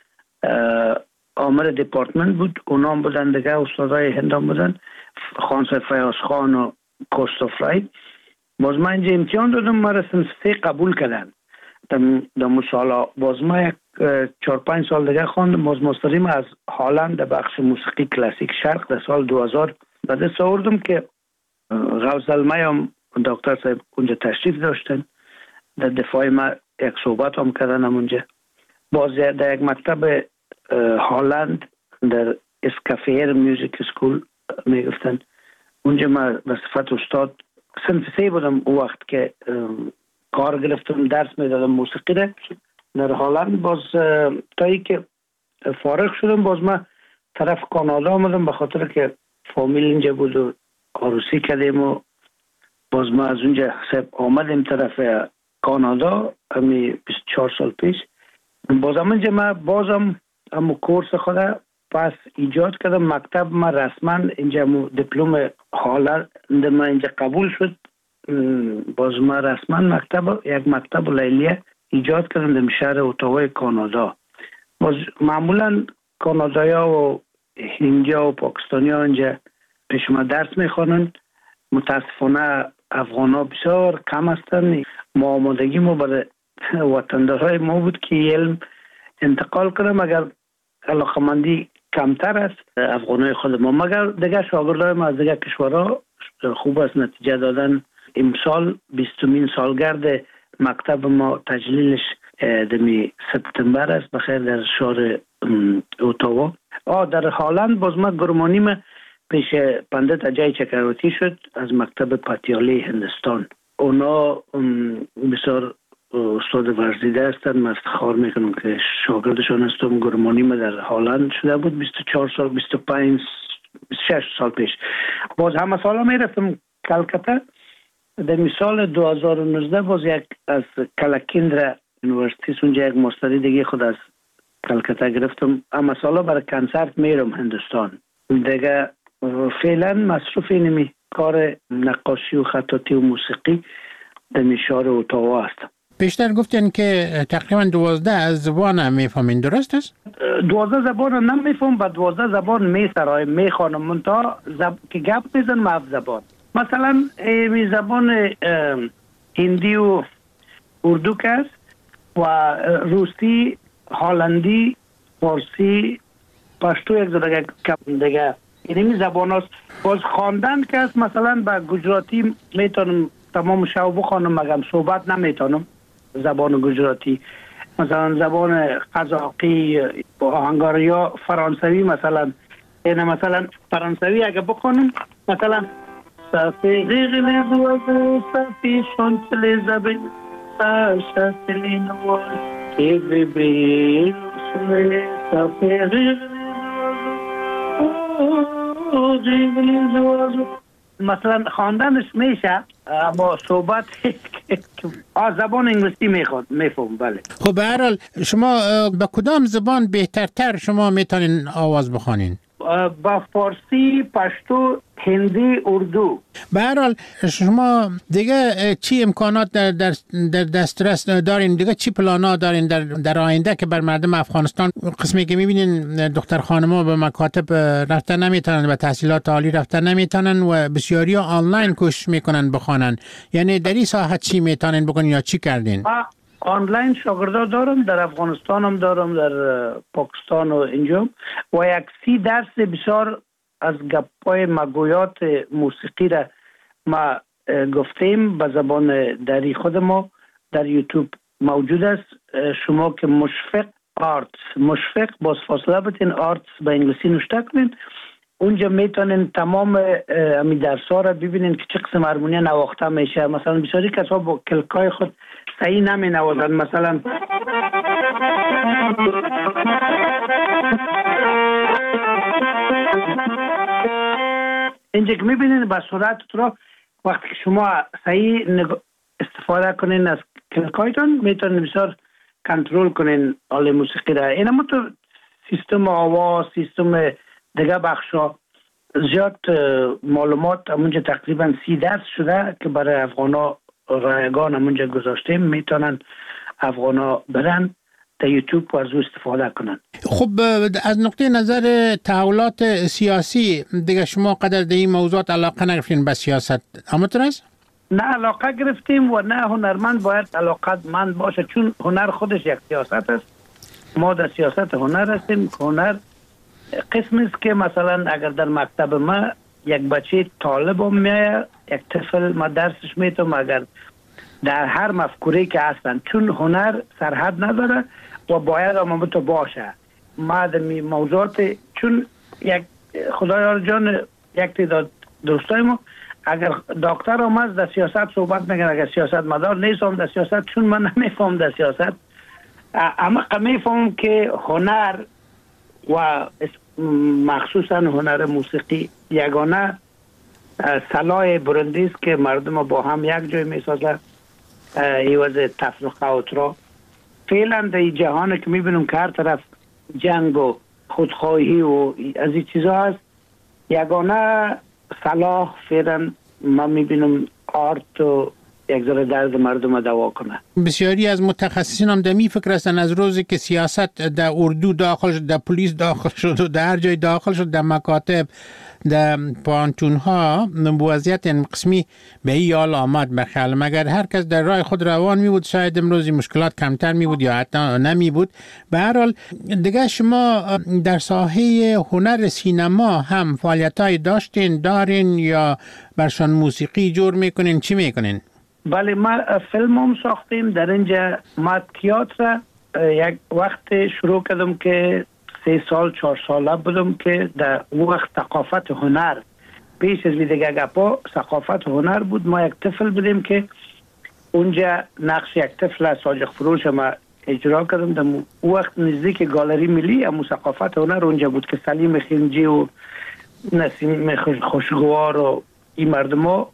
آمر دیپارتمنت بود، اونا هم بودن دیگه، استادای هند هم بودن، خانسر فیاض خان و کوستوفرای. باز من اینجا امتحان دادم، ما را صنف 3 قبول کردن در مسالا. باز ما 4-5 سال دیگه خواندم. باز مستریم از هالند در بخش موسیقی کلاسیک شرق در سال 2000 به دست آوردم که غوث زلمه هم دکتر صاحب اونجا تشریف داشتن، در دفاع ما یک صحبت هم کردن اونجا. باز در یک مکتب هالند در اسکافیر میوزیک اسکول میگفتن، اونجا ما به صفت استاد صنف 3 بودم. او وقت که کار گرفتم درس میدادم موسیقی را در هالند. باز تا ای که فارغ شدم باز ما طرف کانادا آمدم، به خاطر که فامیل اینجا بود و عروسی کردیم و باز ما از اونجا آمدیم طرف کانادا همی 24 سال پیش. باز اینجا ما بازم همو کورس خود پس ایجاد کردم. مکتب ما رسما اینجا دیپلم هالند ما اینجا قبول شد. باز ما رسما یک مکتب لیلیه ایجاد کردم در شهر اوتاوا کانادا. باز معمولا کانادایا و هندیا و پاکستانیا اینجا پیش ما درس میخوانن. متاسفانه افغان ها بسیار کم هستن. ما آمادگی ما برای وطندارای ما بود که علم انتقال کنم، اگر علاقمندی کمتر است افغانای خود ما، مگر دیگه شاگردای ما از دیگه کشورها خوب است نتیجه دادن. امسال 20مین سالگرد مکتب ما تجلیلش دمی سپتامبر است بخیر در شهر اوتاوا. در هالند باز ما گرمانیم پیش پندت اجای چکرواتی شد از مکتب پتیالی هندستان. اونا بسیار استاد ورزیده هستند. من افتخار میکنم که شاگردشان هستم. گرمانیم در هالند شده بود 24 سال 25 26 سال پیش. باز همه سالا میرفتم کلکته. در سال 2019 باز یک از کلکیندرا یونیورسیتی اونجا یک مستری دیگه خود از کلکته گرفتم. اما سالا برای کنسرت میرم هندوستان. دیگه فعلا مصروف اینمی کار نقاشی و خطاطی و موسیقی در شهر اتاوا هستم. بیشتر گفتین که تقریبا 12 زبان میفهمین، درست است؟ 12 زبان نمیفهم، با 12 زبان میسرایم میخوانم، منتها که گپ میزنم 7 زبان. مثلا می زبان هندی و اردو که است و روسی، هلندی، فارسی، پشتو یک دیگه اینمی زبان هست. باز خواندن که است مثلا با گجراتی میتونم تمام شو بخوانم مگم صحبت نمیتونم زبان گجراتی. مثلا زبان قزاقی، هنگاریا، فرانسوی مثلا اینه مثلا فرانسوی اگه بخونم مثلا صافی غیغلی دوازه صافی شانتلی زبین ساشتلی نوار ایوی بیل صافی غیغلی دوازه مثلا خواندنش میشه اما صحبت زبان انگلیسی میفهم. بله. خب به هر حال شما با کدام زبان بهترتر شما میتونین آواز بخوانین؟ با فارسی، پشتو، هندی، اردو. به هر حال شما دیگه چی امکانات در دسترس دارین؟ دیگه چی پلانا دارین در آینده که بر مردم افغانستان؟ قسمی که میبینین دختر خانم‌ها به مکاتب رفتن نمیتونن، به تحصیلات عالی رفتن نمیتونن و بسیاری ها آنلاین کوشش میکنن بخوانن. یعنی در این ساحت چی میتونین بکنین یا چی کردین؟ آنلاین شاگردا دارم، در افغانستان هم دارم، در پاکستان و اینجا، و یک 30 درس بسیار از گپای مگویات موسیقی را ما گفتیم به زبان دری خود ما در یوتیوب موجود است. شما که مشفق باز فاصله بتین آرتس به انگلیسی نوشته کنین، اونجا میتونین تمام امی درس‌ها را ببینین که چه قسم هارمونی نواخته میشه. مثلا بسیاری کسا با کلکای خود صحیح نمی نوازن. مثلا اینجا که میبینین با صورت را وقتی که شما صحیح استفاده کنین از کلکایتون میتونین بسیار کنترل کنین آله موسیقی را. این هم تو سیستم آواز، سیستم دیگه بخشا زیاد معلومات همونجا تقریبا 30 درس شده که برای افغانا رایگان همونجا گذاشتیم، میتونن افغانا برن در یوتیوب و از او استفاده کنن. خب از نقطه نظر تحولات سیاسی دیگه شما قدر در این موضوعات علاقه نگرفتین به سیاست؟ همونطور است؟ نه علاقه گرفتیم و نه هنرمند باید علاقه مند باشه، چون هنر خودش یک سیاست است. ما در سیاست هنر هستیم. هنر قسم است که مثلا اگر در مکتب ما یک بچه طالب هم میایه، یک طفل ما درسش میتونم اگر در هر مفکوره که هستن، چون هنر سرحد نداره و باید هم تو باشه. ما در موضوعات چون یک خدایار جان یک تعداد دوستای ما اگر دکتر هم از در سیاست صحبت میکنه، اگر سیاست مدار نیستم در سیاست، چون من نمیفهم در سیاست، اما میفهم که هنر و مخصوصا هنر موسیقی یگانه سلاح برندی است که مردم با هم یک جای میسازه ایواز تفرقه و اطراف. فعلا در جهان که میبینم که هر طرف جنگ و خودخواهی و از این چیزا هست، یگانه صلاح فعلا ما میبینم آرت و یک ذره درد مردم دوا کنه. بسیاری از متخصصین هم دمی فکر هستن از روزی که سیاست در اردو داخل شد، در پلیس داخل شد و در هر جای داخل شد، در مکاتب، در پانتون ها، وضعیت این قسمی به این حال آمد. بخیال مگر هر کس در راه خود روان می بود شاید امروزی مشکلات کمتر می بود یا حتی نمی بود. به هر حال دیگه شما در ساحه هنر سینما هم فعالیت‌های دارین یا برشان موسیقی جور میکنین؟ چی میکنین؟ بله ما فیلم هم ساختیم در اینجا. ما تئاتر یک وقت شروع کردم که 3 سال 4 ساله بودم که در وقت ثقافت هنر پیش از دیگه گپا ثقافت هنر بود. ما یک طفل بودیم که اونجا نقش یک طفل ساجق فروش ما اجرا کردم. در وقت نزدیک گالری ملی هم ثقافت هنر اونجا بود که سلیم خنجی و نسیم خوشگوار و این مردم ها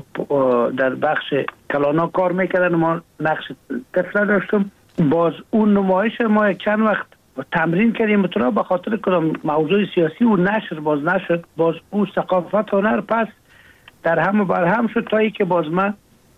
در بخش کلانا کار میکردن. ما نقش طفل داشتم. باز اون نمایش ما چند وقت تمرین کردیم مطلع به خاطر کدام موضوع سیاسی و نشر نشد باز او ثقافت هنر پس در هم و بر هم شد تا ای که باز من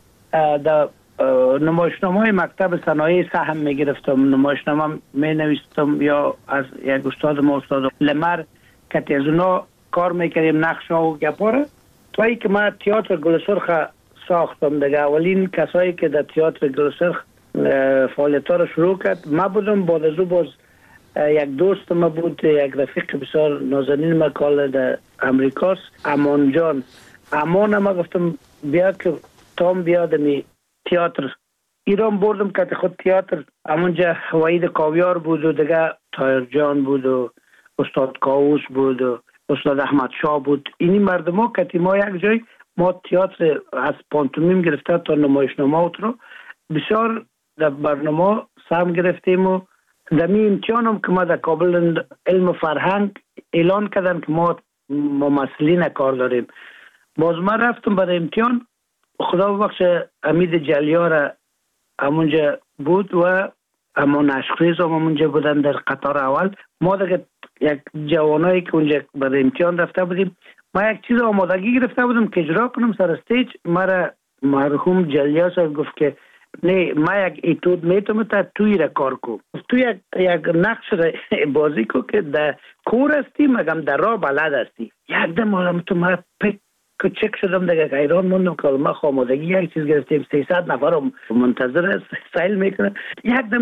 در نمایشنامه های مکتب صنایع سهم می گرفتم، نمایشنامه می نویستم یا از یک استاد لمر که از اونا کار میکردیم نقش ها و گپاره تا ای که من تئاتر گل سرخ ساختم. دیگه اولین کسایی که در تئاتر گل سرخ فعالیت ها رو شروع کرد ما بودم. بعد از او باز یک دوست ما بود، یک رفیق بسیار نازنین ما کال در امریکاست، امان جان. امان ما گفتم بیا که تام بیاد می تئاتر ایران بردم که خود تئاتر همونجا وحید کاویار بود و دیگه تایر جان بود و استاد کاووس بود و استاد احمد شاه بود. اینی مردم ها که ما یک جای ما تئاتر از پانتومیم گرفته تا نمایشنامه رو بسیار در برنامه سهم گرفتیم و در می امتحان هم که ما در کابل علم و فرهنگ اعلان کردن که ما ممثلین کار داریم. باز ما رفتم برای امتحان، خدا ببخش امید جلیار همونجا بود و اما نشخیز هم همونجا بودن در قطار اول. ما دیگه یک جوانایی که اونجا برای امتحان رفته بودیم، ما یک چیز آمادگی گرفته بودم که اجرا کنم سر استیج. مرا مرحوم جلیار صاحب گفت که نه ما یک ایتود میتونم تا توی را کار کو، تو یک نقش را بازی کو که در کور هستی مگم در راه بلد هستی. یک دم آدم تو ما چک شدم دیگه ایران موندم که ما آمادگی یک چیز گرفتیم 300 نفر منتظر سیل میکنه. یک دم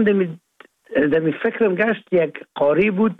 دمی فکرم گشت یک قاری بود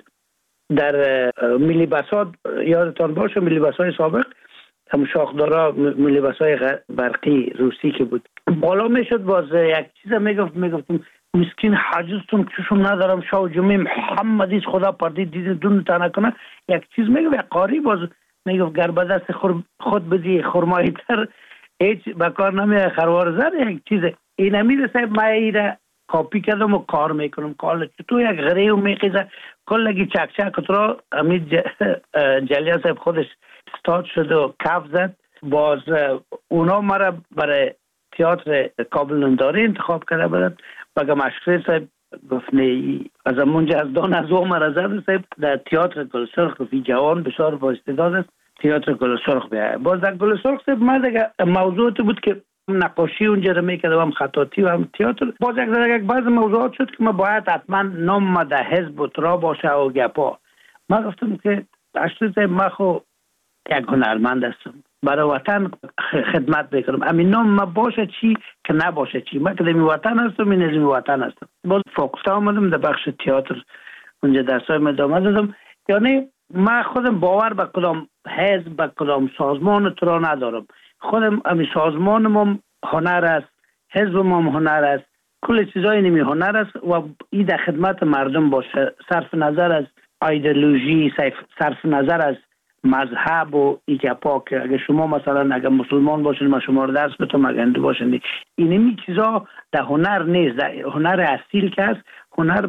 در ملی بسات، یادتان باشه ملی بسای سابق هم شاخدارا ملی بسای برقی روسی که بود بالا میشد. باز یک چیز میگفتم مسکین حاجزتون چشم ندارم شاو جمعه محمدیز خدا پردید دیده دون تا نکنه. یک چیز میگفت یک قاری باز میگفت گر به دست خود بدی خرمایی تر هیچ بکار نمیه خروار زر. یک چیز این امید صاحب ما ایره کاپی کردم و کار میکنم. کار تو یک غریو میخیزه کلگی چک را امید جلیان صاحب خودش استاد شد و کف زد. باز اونا مرا برای تئاتر کابل ننداری انتخاب کرده بودن. بگم اشکری صاحب گفت نه از همونجا از دان از او مرا زد صاحب در تئاتر گل سرخ فی جوان بسیار با استعداد است تئاتر گل سرخ بیاید. باز در گل سرخ صاحب ما دیگه موضوعات بود که نقاشی اونجا رو میکردم هم خطاطی و هم تئاتر. باز یک بعض موضوعات شد که ما باید حتما نام ما در حزب و ترا باشه و گپا. ما گفتم که اشکری صاحب ما خو یک هنرمند هستم برای وطن خدمت بکنم. همین نام ما باشه چی که نباشه چی. من که در وطن هستم این از وطن هستم. باز فاکولته آمدم در بخش تئاتر اونجا درسای ادامه دادم. یعنی من خودم باور به کدام حزب به کدام سازمان ترا ندارم. خودم همین سازمانم هم هنر است، حزبم هم هنر است، کل چیزای نمی هنر است و این در خدمت مردم باشه صرف نظر از ایدئولوژی، صرف نظر از مذهب و ایگپا. که اگه شما مثلا اگه مسلمان باشین ما شما رو درس بتم، اگه هندو باشین اینمی چیزا در هنر نیست. در هنر اصیل که هست هنر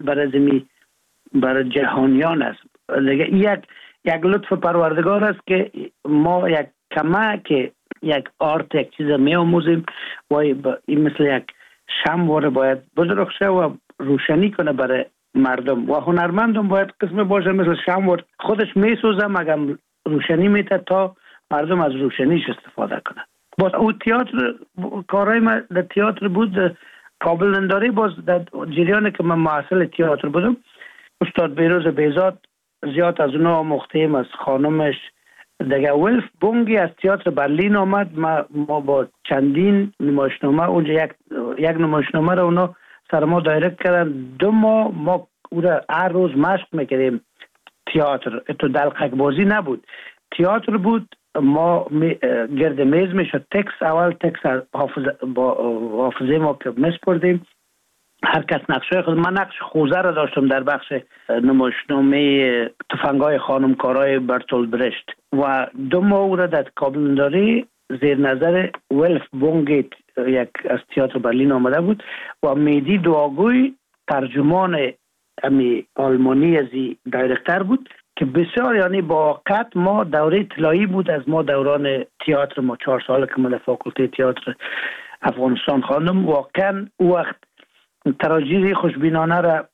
برای جهانیان است. یک لطف پروردگار است که ما یک کمک یک آرت یک چیز می آموزیم و این مثل یک شمع باید بدرخشه و روشنی کنه برای مردم. و هنرمندم باید قسم باشه مثل شمع خودش می سوزه مگم روشنی میته تا مردم از روشنیش استفاده کنه. باز او تئاتر کارهای ما در تئاتر بود کابل ننداری. باز در جریان که من محصل تئاتر بودم استاد بیروز بیزاد زیاد از اونا مختیم از خانمش دیگه. ولف بونگی از تئاتر برلین آمد. ما با چندین نمایشنامه اونجا یک نمایشنامه رو اونا سر ما دایرکت کردن. 2 ماه ما او را هر روز مشق میکردیم. تئاتر تو دلقک بازی نبود، تئاتر بود. ما گرد میز میشد تکس اول تکس حافظه ما که میسپردیم هر کس نقشه خود. من نقش خوزه را داشتم در بخش نمایشنامه تفنگای خانمکارای برتولد برشت و 2 ماه او را در کابل ننداری زیر نظر ولف بونگیت یک از تئاتر برلین آمده بود و میدی دعاگوی ترجمان امی آلمانی ازی دایرکتر بود که بسیار یعنی با واقعیت ما دوره طلایی بود از ما دوران تئاتر. ما 4 سال که من فاکولته تئاتر افغانستان خواندم. واقعا او وقت تراجیدی خوشبینانه را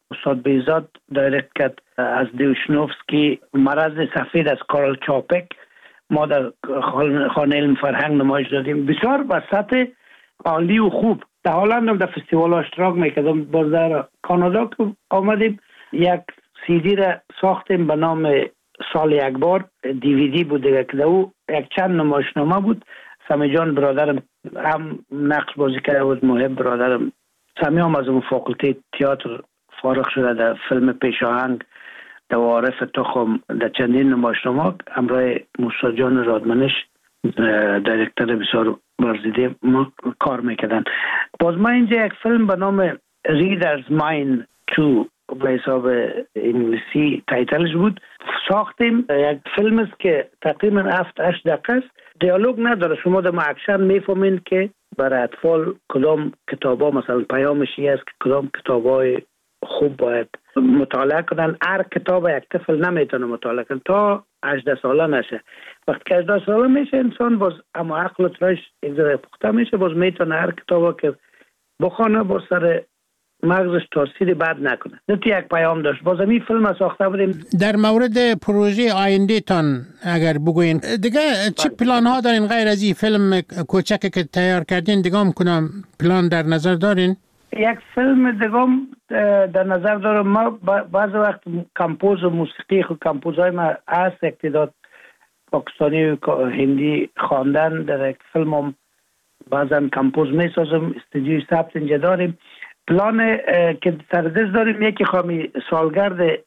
استاد بیزاد دایرکت کرد از دیوشنوفسکی. مرض سفید از کارل چاپک ما در خانه علم فرهنگ نمایش دادیم. بسیار به سطح عالی و خوب. در هلند هم در فستیوال اشتراک میکردم. باز در کانادا که آمدیم یک CD را ساختیم به نام سال یک بار. DVD بود دیگه که او یک چند نمایشنامه بود. سمی جان برادرم هم نقش بازی کرده بود. محب برادرم سمی هم از اون فاکولته تئاتر فارغ شده در فیلم پیشاهنگ در عارف تخم در چندین نمایشنامه همراه موسی جان رادمنش دایرکتور بسیار برزیده ما کار میکردن. باز ما اینجا یک فیلم به نام Reader's Mind 2 به حساب انگلیسی تایتلش بود ساختیم. یک فیلم است که تقریبا 7-8 دقیقه است. دیالوگ نداره. شما در اکشن میفهمین که برای اطفال کدام کتابا مثلا پیامشی است که کدام کتابای خوب باید مطالعه کنن. هر کتاب یک طفل نمیتونه مطالعه کنه تا 18 ساله نشه. وقتی که 18 ساله میشه انسان باز اما عقل ترش یک ذره پخته میشه، باز میتونه هر کتابا که بخونه با سر مغزش تاثیر بد نکنه. نتی یک پیام داشت. باز این فیلم ساخته بودیم. در مورد پروژه آینده تان اگر بگوین دیگه چه پلان ها دارین غیر از این فیلم کوچکی که تیار کردین؟ دیگه هم کنم پلان در نظر دارین؟ یک فیلم دیگه در نظر دارم. ما بعض وقت کمپوز و موسیقی خود کمپوزهای ما هست اقتداد پاکستانی و هندی خواندن. در یک فیلم هم بعضا کمپوز میسازم. استودیوی ثبت اینجا داریم. پلان که سردست داریم یکی خواهی سالگرد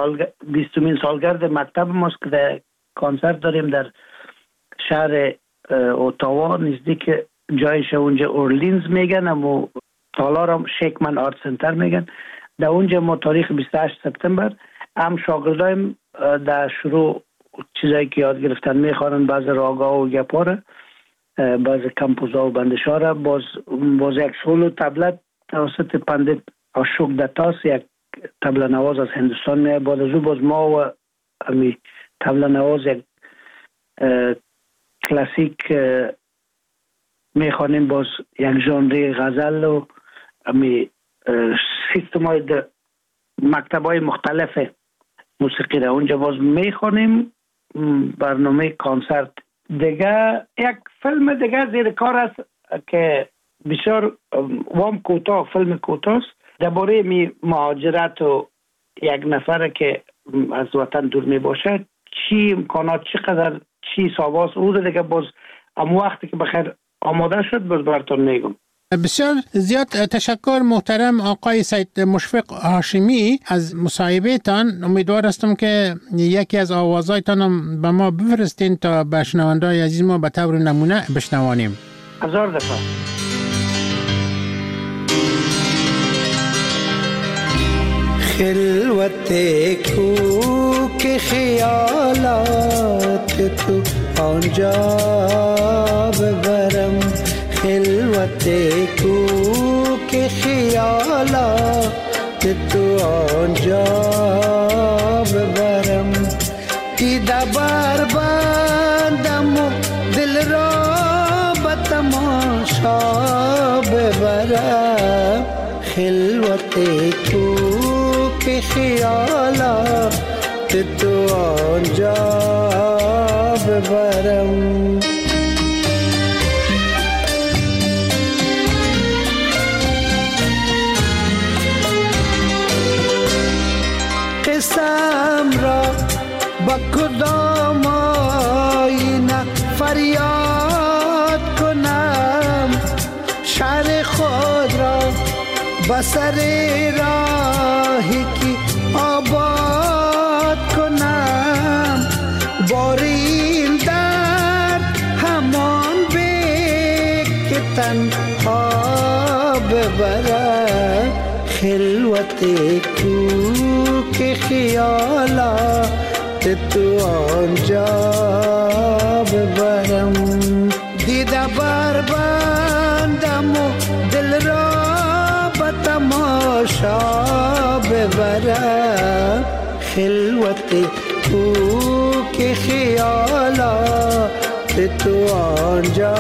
20مین سالگرد مکتب ماست که در کنسرت داریم در شهر اوتاوا نزدیک جایش اونجا اورلینز میگن اما تالار هم شیکمن آرت سنتر میگن. در اونجا ما تاریخ 28 سپتامبر هم شاگردایم در شروع چیزایی که یاد گرفتن میخوانن، بعض راگا و گپاره، بعض کمپوزا و بندشا را. باز یک سولو تبلت توسط پندت اشوک دتاس یک تبله نواز از هندوستان میاد. بعد از او باز ما و امی تبله نواز یک کلاسیک میخوانیم. باز یک ژانر غزل و امی سیستمای مکتبای مختلف موسیقی را اونجا باز میخوانیم. برنامه کانسرت دیگه یک فیلم دیگه زیر کار است که بسیار وام کوتاه، فیلم کوتاه است درباره مهاجرت و یک نفر که از وطن دور می باشه، چی امکانات، چقدر چی ساواس او دیگه باز اما وقتی که بخیر آماده شد باز براتون میگم. بسیار زیاد تشکر محترم آقای سید مشفق هاشمی از مصاحبهتان. امیدوار هستم که یکی از آوازهایتان هم به ما بفرستین تا به شنونده‌های عزیز ما به طور نمونه بشنوانیم. 1000 دفعه. خلوت کوک خیالات تو آنجا ببرم، خلوت کوک خیالات تو آنجا ببرم، دیده بر بندم و دل را به تماشا ببرم، خلوت کوک خیالات تو آنجا ببرم. قسم را با کدام آینه فریاد کنم، شهر خود را به سر راهی که آباد کنم، بار این درد همان به که تنها ببرم، خلوت کوک خیالات تو آنجا ببرم، دیده بر بندم و دل را به تماشا ببرم، خلوت کوک خیالات تو آنجا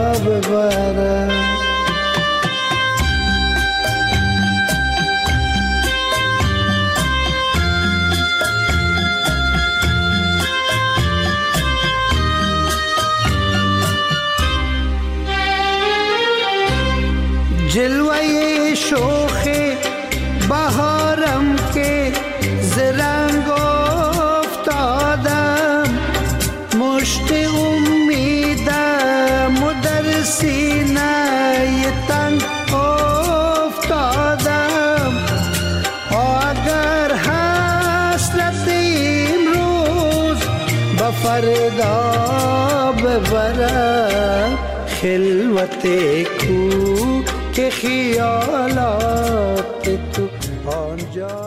ببرم. فردا ببرد خلوت کو که خیالات تو آنجا